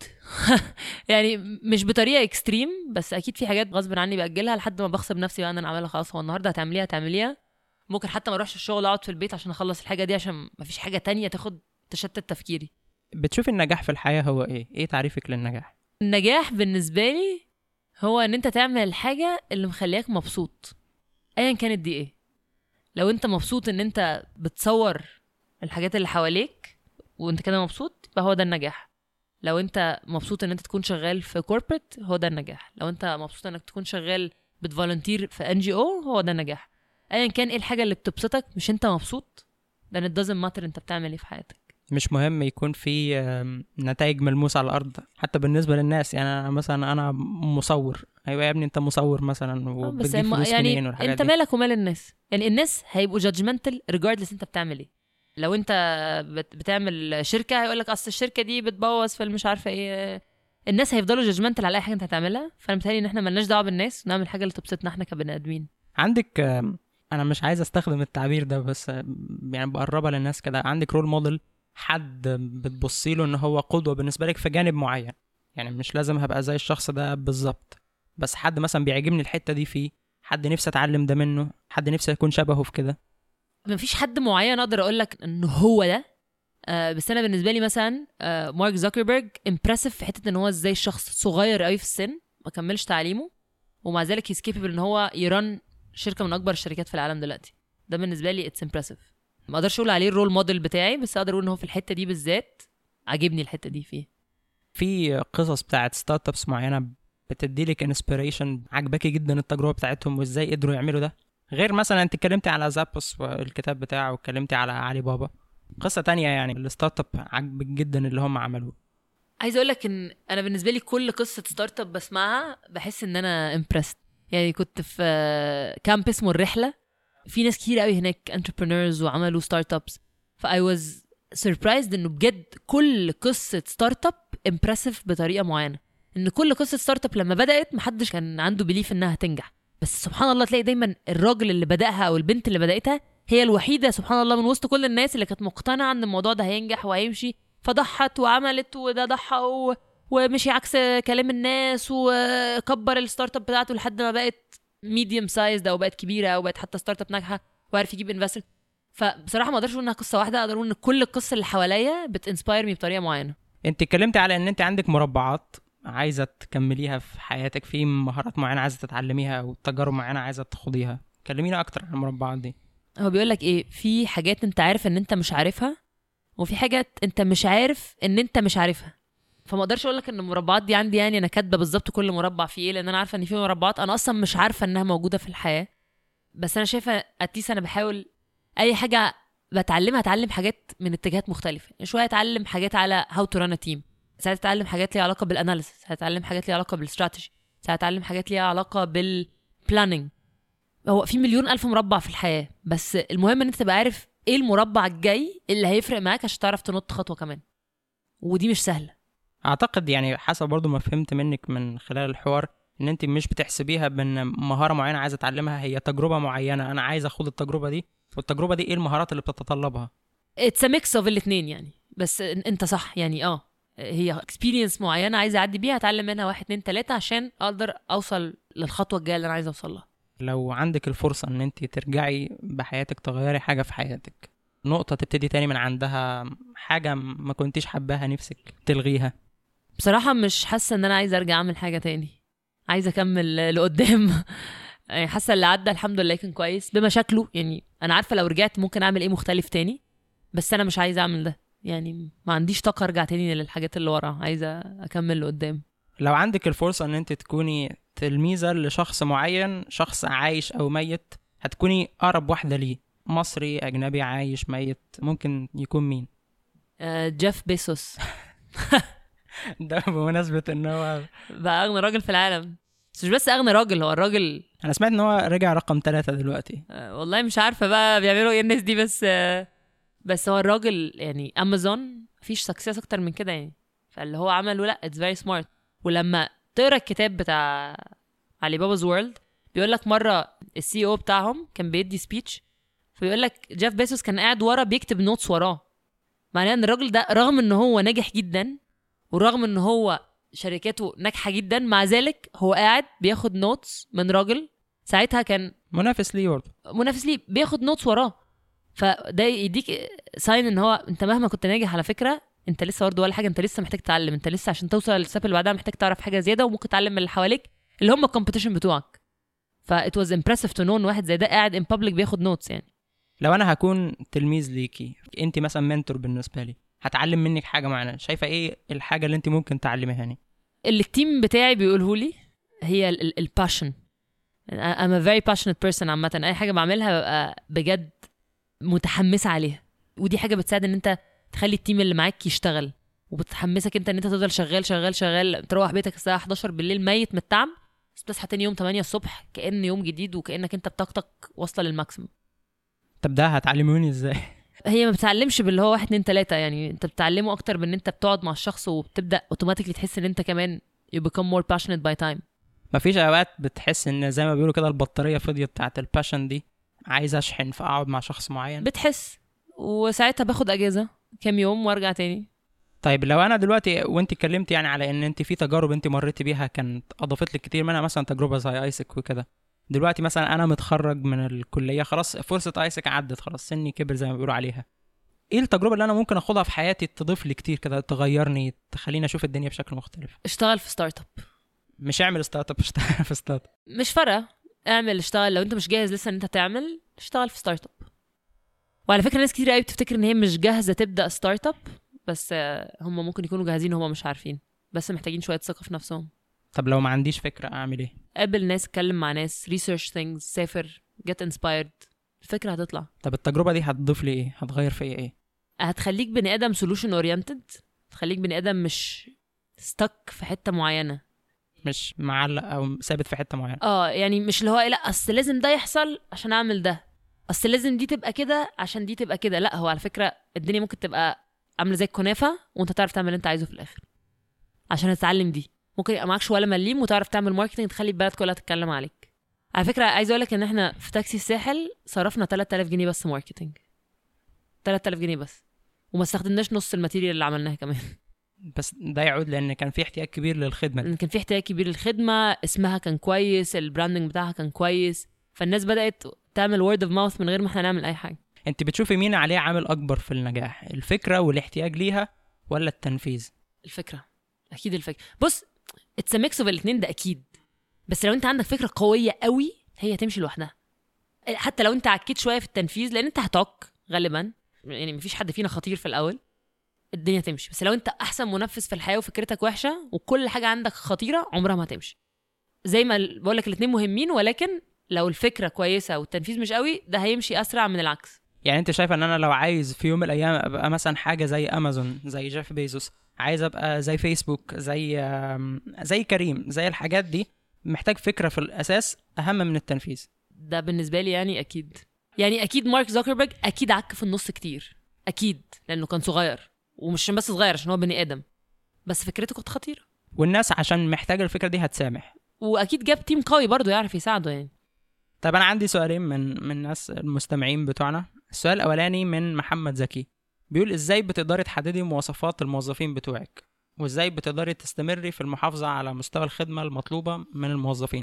يعني مش بطريقه اكستريم، بس اكيد في حاجات غصب عني باجلها لحد ما بغصب نفسي بقى ان انا اعملها. خلاص هو النهارده هتعمليها هتعمليها. ممكن حتى ما اروحش الشغل، اقعد في البيت عشان اخلص الحاجه دي، عشان ما فيش حاجه تانية تاخد تشتت تفكيري.
بتشوفي النجاح في الحياه هو ايه؟ ايه تعريفك للنجاح؟
النجاح بالنسبه لي هو ان انت تعمل الحاجه اللي مخلياك مبسوط، ايا كانت دي ايه. لو انت مبسوط ان انت بتصور الحاجات اللي حواليك وانت كده مبسوط، يبقى هو ده النجاح. لو انت مبسوط ان انت تكون شغال في كوربريت، هو ده النجاح. لو انت مبسوط انك تكون شغال بتفولنتير في ان جي او، هو ده النجاح. ايا كان ايه الحاجه اللي بتبسطك مش انت مبسوط، ده it doesn't matter انت بتعمل ايه في حياتك.
مش مهم يكون في نتائج ملموسه على الارض حتى بالنسبه للناس. يعني أنا مثلا انا مصور، ايوه يا ابني انت مصور مثلا وبتجيب فلوس
يعني
منين والحاجات
انت
دي.
مالك ومال الناس يعني. الناس هيبقوا judgmental regardless انت بتعمل ايه. لو انت بت- بتعمل شركه هيقولك اصل الشركه دي بتبوظ في مش عارفه ايه. الناس هيفضلوا جادجمنتال على اي حاجه انت هتعملها. فانا متهيألي ان احنا ملناش دعوه بالناس، نعمل حاجه اللي تبسطنا احنا كبني ادمين.
عندك آم، انا مش عايز استخدم التعبير ده بس آم، يعني بقربها للناس كده. عندك رول موديل، حد بتبصي له ان هو قدوه بالنسبه لك في جانب معين، يعني مش لازم هبقى زي الشخص ده بالظبط، بس حد مثلا بيعجبني الحته دي فيه، حد نفسي اتعلم ده منه، حد نفسي اكون شبهه في كده.
مفيش حد معين اقدر اقول لك انه هو ده. آه بس انا بالنسبه لي مثلا آه مارك زوكربيرج امبرسيف في حته ان هو ازاي شخص صغير قوي في السن ما كملش تعليمه ومع ذلك هيز كيبل ان هو يرن شركه من اكبر الشركات في العالم دلوقتي. ده بالنسبه لي اتس امبرسيف. ما اقدرش اقول عليه الرول موديل بتاعي، بس اقدر اقول ان هو في الحته دي بالذات عاجبني الحته دي فيه.
في قصص بتاعت ستارت ابس معينه بتدي لك انسبيريشن، عجباكي جدا التجربه بتاعتهم وازاي قدروا يعملوا ده، غير مثلا انت اتكلمتي على زابوس والكتاب بتاعه واتكلمتي على علي بابا، قصه تانية يعني الستارت اب عجبك جدا اللي هم عملوه.
عايزه اقول لك ان انا بالنسبه لي كل قصه ستارت اب بسمعها بحس ان انا امبرست. يعني كنت في كامب اسمه الرحله، في ناس كتير قوي هناك انتربرينورز وعملوا ستارت ابس، فاي واز سربرايزد انه بجد كل قصه ستارت اب امبرسيف بطريقه معينه. ان كل قصه ستارت اب لما بدات محدش كان عنده بليف انها هتنجح، بس سبحان الله تلاقي دايما الراجل اللي بداها او البنت اللي بداتها هي الوحيده سبحان الله من وسط كل الناس اللي كانت مقتنعه ان الموضوع ده هينجح وهيمشي، فضحت وعملت وده ضحى و... ومشي عكس كلام الناس وكبر الستارت اب بتاعته لحد ما بقت ميديوم سايز او بقت كبيره او بقت حتى ستارت اب ناجحه وعارف يجيب انفستر. فبصراحه ما اقدرش اقول انها قصه واحده، اقدر اقول ان كل القصه اللي حواليا بتانسباير مي بطريقه معينه.
انت اتكلمتي على ان انت عندك مربعات عايزه تكمليها في حياتك، في مهارات معينه عايزه تتعلميها او تجارب معينه عايزه تخوضيها، كلمينا اكتر عن المربعات دي.
هو بيقول لك ايه، في حاجات انت عارف ان انت مش عارفها وفي حاجات انت مش عارف ان انت مش عارفها. فما اقدرش اقول لك ان المربعات دي عندي يعني انا كاتبه بالظبط كل مربع فيه ايه، لان انا عارفه ان في مربعات انا اصلا مش عارفه انها موجوده في الحياه. بس انا شايفه اتيس انا بحاول اي حاجه بتعلمها اتعلم حاجات من اتجاهات مختلفه. شويه اتعلم حاجات على هاو تو ران ا تيم، ساعات اتعلم حاجات ليها علاقه بالاناليسيس، ساعات اتعلم حاجات ليها علاقه بالاستراتيجي، ساعات اتعلم حاجات ليها علاقه بالبلاننج. هو في مليون الف مربع في الحياه، بس المهم ان انت تبقى عارف ايه المربع الجاي اللي هيفرق معاك عشان تعرف تنط خطوه كمان، ودي مش سهله.
اعتقد يعني حسب برضو ما فهمت منك من خلال الحوار ان انت مش بتحسبيها بان مهاره معينه عايزه اتعلمها، هي تجربه معينه انا عايز اخوض التجربه دي، والتجربه دي ايه المهارات اللي بتتطلبها.
اتس ا ميكس اوف الاثنين يعني. بس انت صح يعني، اه هي اكسبيرينس معينه عايزه اعدي بيها اتعلم منها واحد اتنين تلاته عشان اقدر اوصل للخطوه الجايه اللي انا عايز اوصل لها.
لو عندك الفرصه ان انت ترجعي بحياتك تغيري حاجه في حياتك، نقطه تبتدي تاني من عندها، حاجه ما كنتيش حباها نفسك تلغيها.
بصراحه مش حاسه ان انا عايزه ارجع اعمل حاجه تاني، عايزه اكمل لقدام. يعني حاسه اللي عدى الحمد لله كان كويس بمشاكله، يعني انا عارفه لو رجعت ممكن اعمل ايه مختلف تاني، بس انا مش عايزه اعمل ده. يعني ما عنديش طاقه ارجع تاني للحاجات اللي ورا، عايزه اكمل لقدام.
لو عندك الفرصه ان انت تكوني تلميذه لشخص معين، شخص عايش او ميت، هتكوني اقرب واحده ليه؟ مصري، اجنبي، عايش، ميت، ممكن يكون مين؟
آه جيف بيسوس.
ده بمناسبه ان هو
بقى اغنى راجل في العالم، بس مش بس اغنى راجل، هو الراجل
انا سمعت ان هو رجع رقم ثلاثة دلوقتي.
آه والله مش عارفه بقى بيعملوا ايه الناس دي، بس آه بس هو الراجل يعني امازون مفيش سكسس اكتر من كده يعني. فاللي هو عمله لا اتس فيري سمارت. ولما تقرا الكتاب بتاع علي بابا's وورلد بيقول لك مره السي او بتاعهم كان بيدي سبيتش، فبيقول لك جيف بيسوس كان قاعد ورا بيكتب نوتس وراه. معناه ان الراجل ده رغم ان هو ناجح جدا ورغم ان هو شركاته ناجحه جدا، مع ذلك هو قاعد بياخد نوتس من راجل ساعتها كان
منافس ليه برضه،
منافس ليه بياخد نوتس وراه. فده يديك ساين ان هو انت مهما كنت ناجح على فكره انت لسه برضه ولا حاجه، انت لسه محتاج تتعلم، انت لسه عشان توصل للستيب اللي بعدها محتاج تعرف حاجه زياده، وممكن تتعلم من اللي حواليك اللي هم الكومبيتيشن بتوعك. فايت واز امبرسيف تو نو ان واحد زي ده قاعد ان بابليك بياخد نوتس يعني.
لو انا هكون تلميذ ليكي، انت مثلا منتور بالنسبه لي، هتعلم منك حاجه معينه، شايفه ايه الحاجه اللي انت ممكن تعلميها يعني؟
اللي التيم بتاعي بيقوله لي هي الباشن. I'm a very passionate person عامه، اي حاجه بعملها ببقى بجد متحمسه عليها، ودي حاجه بتساعد ان انت تخلي التيم اللي معاك يشتغل، وبتحمسك انت ان انت تفضل شغال شغال شغال تروح بيتك الساعه حداشر بالليل ميت من التعب، بس تصحى تاني يوم تمانية الصبح كأن يوم جديد وكأنك انت بطاقتك واصله للماكسيمم.
طب ده هتعلموني ازاي؟
هي ما بتعلمش باللي هو واحد اتنين تلاتة، يعني انت بتعلمه اكتر بان انت بتقعد مع الشخص وبتبدا اوتوماتيكلي تحس ان انت كمان you become more passionate by time.
مفيش اوقات بتحس ان زي ما بيقولوا كده البطاريه فضيت بتاعت الباشن دي، عايز اشحن فاقعد مع شخص معين؟
بتحس، وساعتها باخد اجازه كام يوم وارجع تاني.
طيب لو انا دلوقتي وانت اتكلمت يعني على ان انت في تجارب انت مريتي بيها كانت اضافت لك كتير منها، مثلا تجربه زي ايسك وكده، دلوقتي مثلا انا متخرج من الكليه خلاص، فرصه ايسك عدت خلاص، سني كبر زي ما بيقولوا عليها، ايه التجربه اللي انا ممكن اخدها في حياتي تضيف لي كتير كده، تغيرني، تخليني اشوف الدنيا بشكل مختلف؟
اشتغل في ستارت اب.
مش اعمل ستارت اب، اشتغل في ستارت اب.
مش فارقه، اعمل اشتغل. لو انت مش جاهز لسه ان انت تعمل، اشتغل في ستارت اب. وعلى فكره ناس كتير قوي بتفتكر ان هي مش جاهزه تبدا ستارت اب، بس هم ممكن يكونوا جاهزين وهم مش عارفين، بس محتاجين شويه ثقه في نفسهم.
طب لو ما عنديش فكره اعمل ايه؟
قابل ناس، اتكلم مع ناس، research things، سافر، get inspired، الفكره هتطلع.
طب التجربه دي هتضيف لي ايه؟ هتغير فيا ايه؟
هتخليك بني ادم solution oriented، تخليك بني ادم مش stuck في حته معينه،
مش معلق او ثابت في حته معينه.
اه يعني مش اللي هو لا اصل لازم ده يحصل عشان اعمل ده، اصل لازم دي تبقى كده عشان دي تبقى كده. لا، هو على فكره الدنيا ممكن تبقى عامله زي الكنافه وانت تعرف تعمل اللي انت عايزه في الاخر. عشان تتعلم دي ممكن يبقى معكش ولا مليم وتعرف تعمل ماركتنج تخلي البلد كلها تتكلم عليك. على فكره عايزه اقول لك ان احنا في تاكسي الساحل صرفنا تلاتة آلاف جنيه بس ماركتنج، تلاتة آلاف جنيه بس، وما استخدمناش نص الماتيريال اللي عملناها كمان.
بس ده يعود لان كان في احتياج كبير للخدمه دي.
كان في احتياج كبير للخدمه، اسمها كان كويس، البراندنج بتاعها كان كويس، فالناس بدات تعمل وورد اوف ماوث من غير ما احنا نعمل اي حاجه.
انت بتشوفي مين عليه عامل اكبر في النجاح، الفكره والاحتياج ليها ولا التنفيذ؟
الفكره، اكيد الفكره. بص اتس ميكس اوف الاثنين ده اكيد، بس لو انت عندك فكره قويه قوي هي تمشي لوحدها، حتى لو انت عكيت شويه في التنفيذ لان انت هتعك غالبا، يعني مفيش حد فينا خطير في الاول، الدنيا تمشي. بس لو انت احسن منفذ في الحياه وفكرتك وحشه وكل حاجه عندك خطيره عمرها ما هتمشي. زي ما بقول لك الاثنين مهمين، ولكن لو الفكره كويسه والتنفيذ مش قوي ده هيمشي اسرع من العكس.
يعني انت شايفه ان انا لو عايز في يوم من الايام ابقى مثلا حاجه زي امازون، زي جيف بيزوس، عايز ابقى زي فيسبوك، زي زي كريم، زي الحاجات دي، محتاج فكره في الاساس اهم من التنفيذ؟
ده بالنسبه لي يعني اكيد، يعني اكيد مارك زوكربيرج اكيد عك في النص كتير اكيد، لانه كان صغير، ومش بس صغير عشان هو بني ادم، بس فكرته كانت خطيره،
والناس عشان محتاجه الفكره دي هتسامح،
واكيد جاب تيم قوي برضو يعرف يساعده يعني.
طب انا عندي سؤالين من من الناس المستمعين بتوعنا. السؤال الاولاني من محمد زكي، بيقول ازاي بتقدري تحددي مواصفات الموظفين بتوعك، وازاي بتقدري تستمري في المحافظه على مستوى الخدمه المطلوبه من الموظفين؟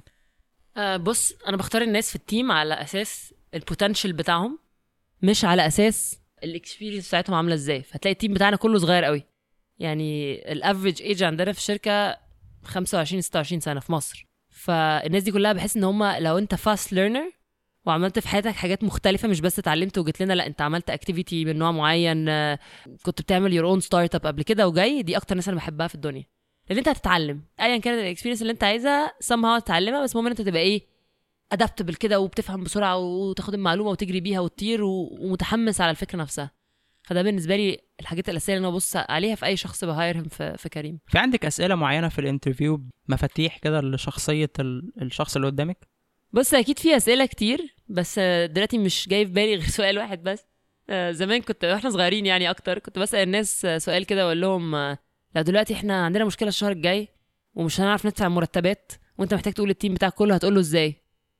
أه بص انا بختار الناس في التيم على اساس البوتنشال بتاعهم، مش على اساس الاكسبيرينس بتاعتهم عامله ازاي. فتلاقي التيم بتاعنا كله صغير قوي، يعني الافريج ايج عندنا في الشركه خمسة وعشرين ستة وعشرين سنه في مصر. فالناس دي كلها بحس ان هم لو انت فاست ليرنر وعملت في حياتك حاجات مختلفه، مش بس اتعلمت وجيت لنا، لا انت عملت اكتيفيتي من نوع معين، كنت بتعمل يور اون ستارت اب قبل كده وجاي، دي اكتر ناس انا بحبها في الدنيا، لان انت هتتعلم ايا كانت الاكسبيرينس اللي انت عايزها somehow تتعلمها، بس المهم انت تبقى ايه ادابتبل كده وبتفهم بسرعه وتاخد المعلومه وتجري بيها وتطير ومتحمس على الفكره نفسها. فده بالنسبه لي الحاجات الاساسيه اللي انا ببص عليها في اي شخص بهايرهم في في كريم.
في عندك اسئله معينه في الانترفيو مفاتيح كده لشخصيه الشخص اللي قدامك؟
بص اكيد في اسئله كتير، بس دلوقتي مش جاي في بالي غير سؤال واحد بس. زمان كنت واحنا صغيرين يعني اكتر كنت بسال الناس سؤال كده واقول لهم لو دلوقتي احنا عندنا مشكله الشهر الجاي ومش هنعرف ندفع المرتبات وانت محتاج تقول للتيم بتاعك كله، هتقول له ازاي؟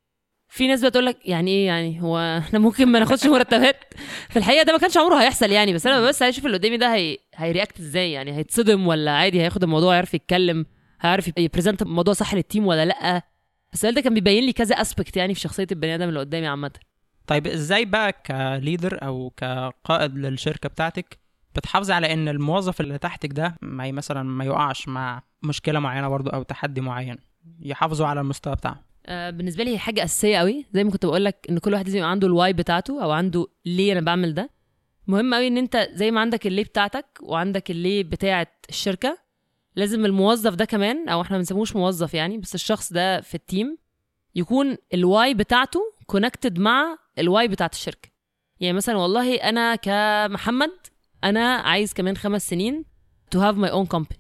في ناس بتقول لك يعني ايه، يعني هو احنا ممكن ما ناخدش مرتبات؟ في الحقيقه ده ما كانش عمره هيحصل يعني، بس انا بس عايز اشوف اللي قدامي ده هي هيرياكت ازاي، يعني هيتصدم ولا عادي هياخد الموضوع يعرف يتكلم، هيعرف يبريزنت الموضوع صح للتيم ولا لا. السؤال ده كان بيبين لي كذا اسبكت يعني في شخصيه البني ادم اللي قدامي عامه.
طيب ازاي بقى كليدر او كقائد للشركه بتاعتك بتحافظي على ان الموظف اللي تحتك ده ما مثلا ما يقعش مع مشكله معينه برضو او تحدي معين، يحافظوا على المستوى بتاعه؟
آه بالنسبه لي هي حاجه اساسيه قوي، زي ما كنت بقول لك ان كل واحد لازم يبقى عنده الواي بتاعته او عنده ليه انا بعمل ده. مهم قوي ان انت زي ما عندك الليه بتاعتك وعندك الليه بتاعه الشركه، لازم الموظف ده كمان، او احنا ما بنسموش موظف يعني، بس الشخص ده في التيم يكون الواي بتاعته كونكتد مع الواي بتاعه الشركه. يعني مثلا والله انا كمحمد انا عايز كمان خمس سنين to have my own company،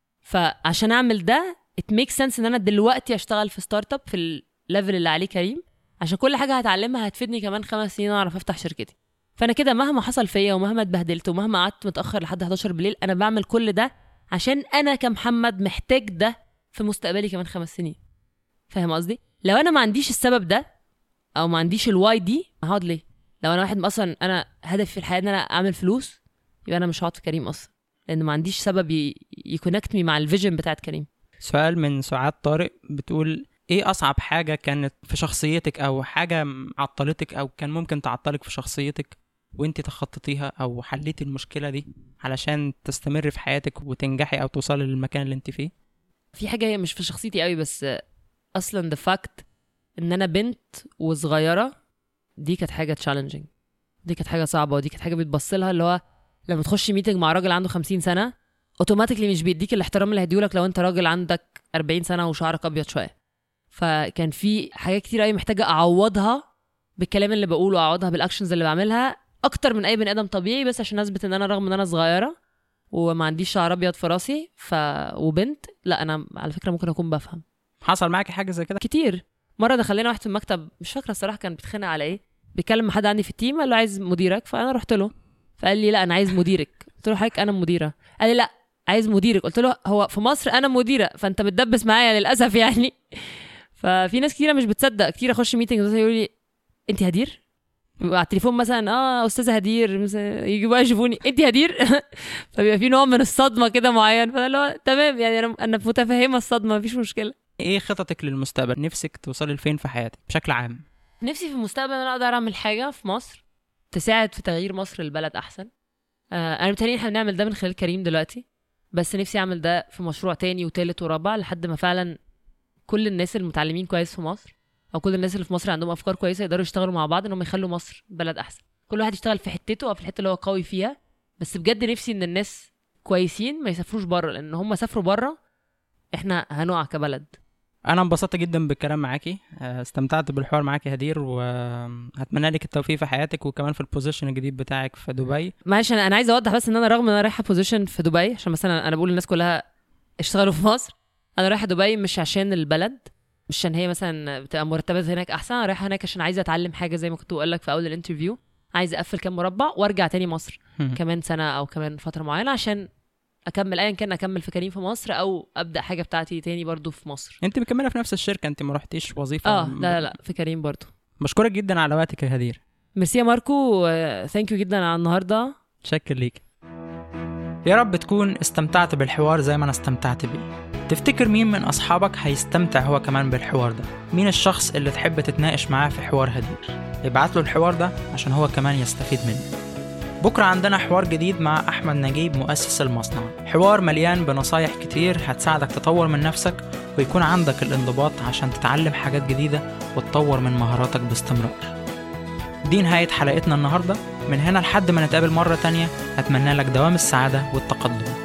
فعشان اعمل ده it makes sense ان انا دلوقتي اشتغل في ستارت اب في الليفل اللي عليه كريم، عشان كل حاجه هتعلمها هتفيدني كمان خمس سنين اعرف افتح شركتي. فانا كده مهما حصل فيا ومهما اتبهدلت ومهما قعدت متاخر لحد حداشر بالليل، انا بعمل كل ده عشان انا كمحمد محتاج ده في مستقبلي كمان خمس سنين. فاهم قصدي؟ لو انا ما عنديش السبب ده او ما عنديش الواي دي، هقعد ليه؟ لو انا واحد اصلا انا هدفي في الحياه ان انا اعمل فلوس، يبقى انا مش هقعد في كريم اصلا، لان ما عنديش سبب يكونكتني مع الفيجن بتاعت كريم.
سؤال من سعاد طارق بتقول ايه اصعب حاجه كانت في شخصيتك او حاجه عطلتك او كان ممكن تعطلك في شخصيتك وانت تخططيها او حليتي المشكله دي علشان تستمر في حياتك وتنجحي او توصلي للمكان اللي انت فيه؟
في حاجه هي مش في شخصيتي قوي، بس اصلا the fact ان انا بنت وصغيره دي كانت حاجه تشالنجينج، دي كانت حاجه صعبه، ودي كانت حاجه بتبص لها اللي هو لما تخشي ميتنج مع راجل عنده خمسين سنه اوتوماتيكلي مش بيديك الاحترام اللي هيديهولك لو انت راجل عندك أربعين سنه وشعرك ابيض شويه. فكان في حاجات كتير قوي محتاجه اعوضها بالكلام اللي بقوله، اعوضها بالاكشنز اللي بعملها اكتر من اي بني ادم طبيعي، بس عشان اثبت ان انا رغم ان انا صغيره وما عنديش شعر ابيض في راسي ف وبنت، لا انا على فكره ممكن اكون بفهم.
حصل معاكي حاجه زي كده؟
كتير. مره دخلنا واحد في المكتب مش فاكره الصراحه كان بيتخانق على ايه، بيكلم مع حد عندي في التيم قال له عايز مديرك، فانا رحت له فقال لي لا انا عايز مديرك. قلت له حضرتك انا مديره. قال لي لا عايز مديرك. قلت له هو في مصر انا مديره فانت بتدبس معايا للاسف يعني. ففي ناس كتيره مش بتصدق، كتير اخش ميتنج يقولوا لي انت هدير على التليفون مثلا، اه استاذه هدير، يجوا بقى يشوفوني انت هدير. فبيبقى في نوع من الصدمه كده معين، فاللي تمام يعني انا انا متفهمه الصدمه مفيش مشكله.
ايه خططك للمستقبل؟ نفسك توصلي لفين في حياتك بشكل عام؟
نفسي في المستقبل انا اقدر اعمل حاجه في مصر تساعد في تغيير مصر للبلد احسن. آه انا بتهيألي احنا بنعمل ده من خلال كريم دلوقتي، بس نفسي اعمل ده في مشروع تاني وتالت ورابع لحد ما فعلا كل الناس المتعلمين كويس في مصر او كل الناس اللي في مصر عندهم افكار كويسه يقدروا يشتغلوا مع بعض انهم يخلوا مصر بلد احسن. كل واحد يشتغل في حتته او في الحته اللي هو قوي فيها، بس بجد نفسي ان الناس كويسين ما يسافروش بره، لان هم سافروا بره احنا هنقع كبلد.
انا انبسطت جدا بالكلام معاكي، استمتعت بالحوار معاكي هدير، وهتمنى لك التوفيق في حياتك وكمان في البوزيشن الجديد بتاعك في دبي.
معلش انا انا عايزه اوضح بس ان انا رغم ان انا رايحه بوزيشن في دبي، عشان مثلا انا بقول للناس كلها اشتغلوا في مصر، انا رايحه دبي مش عشان البلد، مش عشان هي مثلا بتبقى مرتبات هناك احسن، انا رايحه هناك عشان عايزه اتعلم حاجه زي ما كنت بقول لك في اول الانترفيو، عايزه اقفل كام مربع وارجع تاني مصر كمان سنه او كمان فتره معينه عشان اكمل ايا كان، اكمل في كريم في مصر او ابدا حاجه بتاعتي تاني برضو في مصر.
انت مكمله في نفس الشركه؟ انت ما رحتيش وظيفه؟
اه لا لا لا في كريم برضو.
بشكرك جدا على وقتك يا هدير.
ميرسي يا ماركو، ثانك يو جدا على النهارده.
شكر ليك. يا رب تكون استمتعت بالحوار زي ما انا استمتعت بيه. تفتكر مين من اصحابك هيستمتع هو كمان بالحوار ده؟ مين الشخص اللي تحب تتناقش معاه في حوار هدير؟ ابعت له الحوار ده عشان هو كمان يستفيد منه. بكرة عندنا حوار جديد مع أحمد نجيب مؤسس المصنع، حوار مليان بنصايح كتير هتساعدك تطور من نفسك ويكون عندك الانضباط عشان تتعلم حاجات جديدة وتطور من مهاراتك باستمرار. دي نهاية حلقتنا النهاردة، من هنا لحد ما نتقابل مرة تانية أتمنى لك دوام السعادة والتقدم.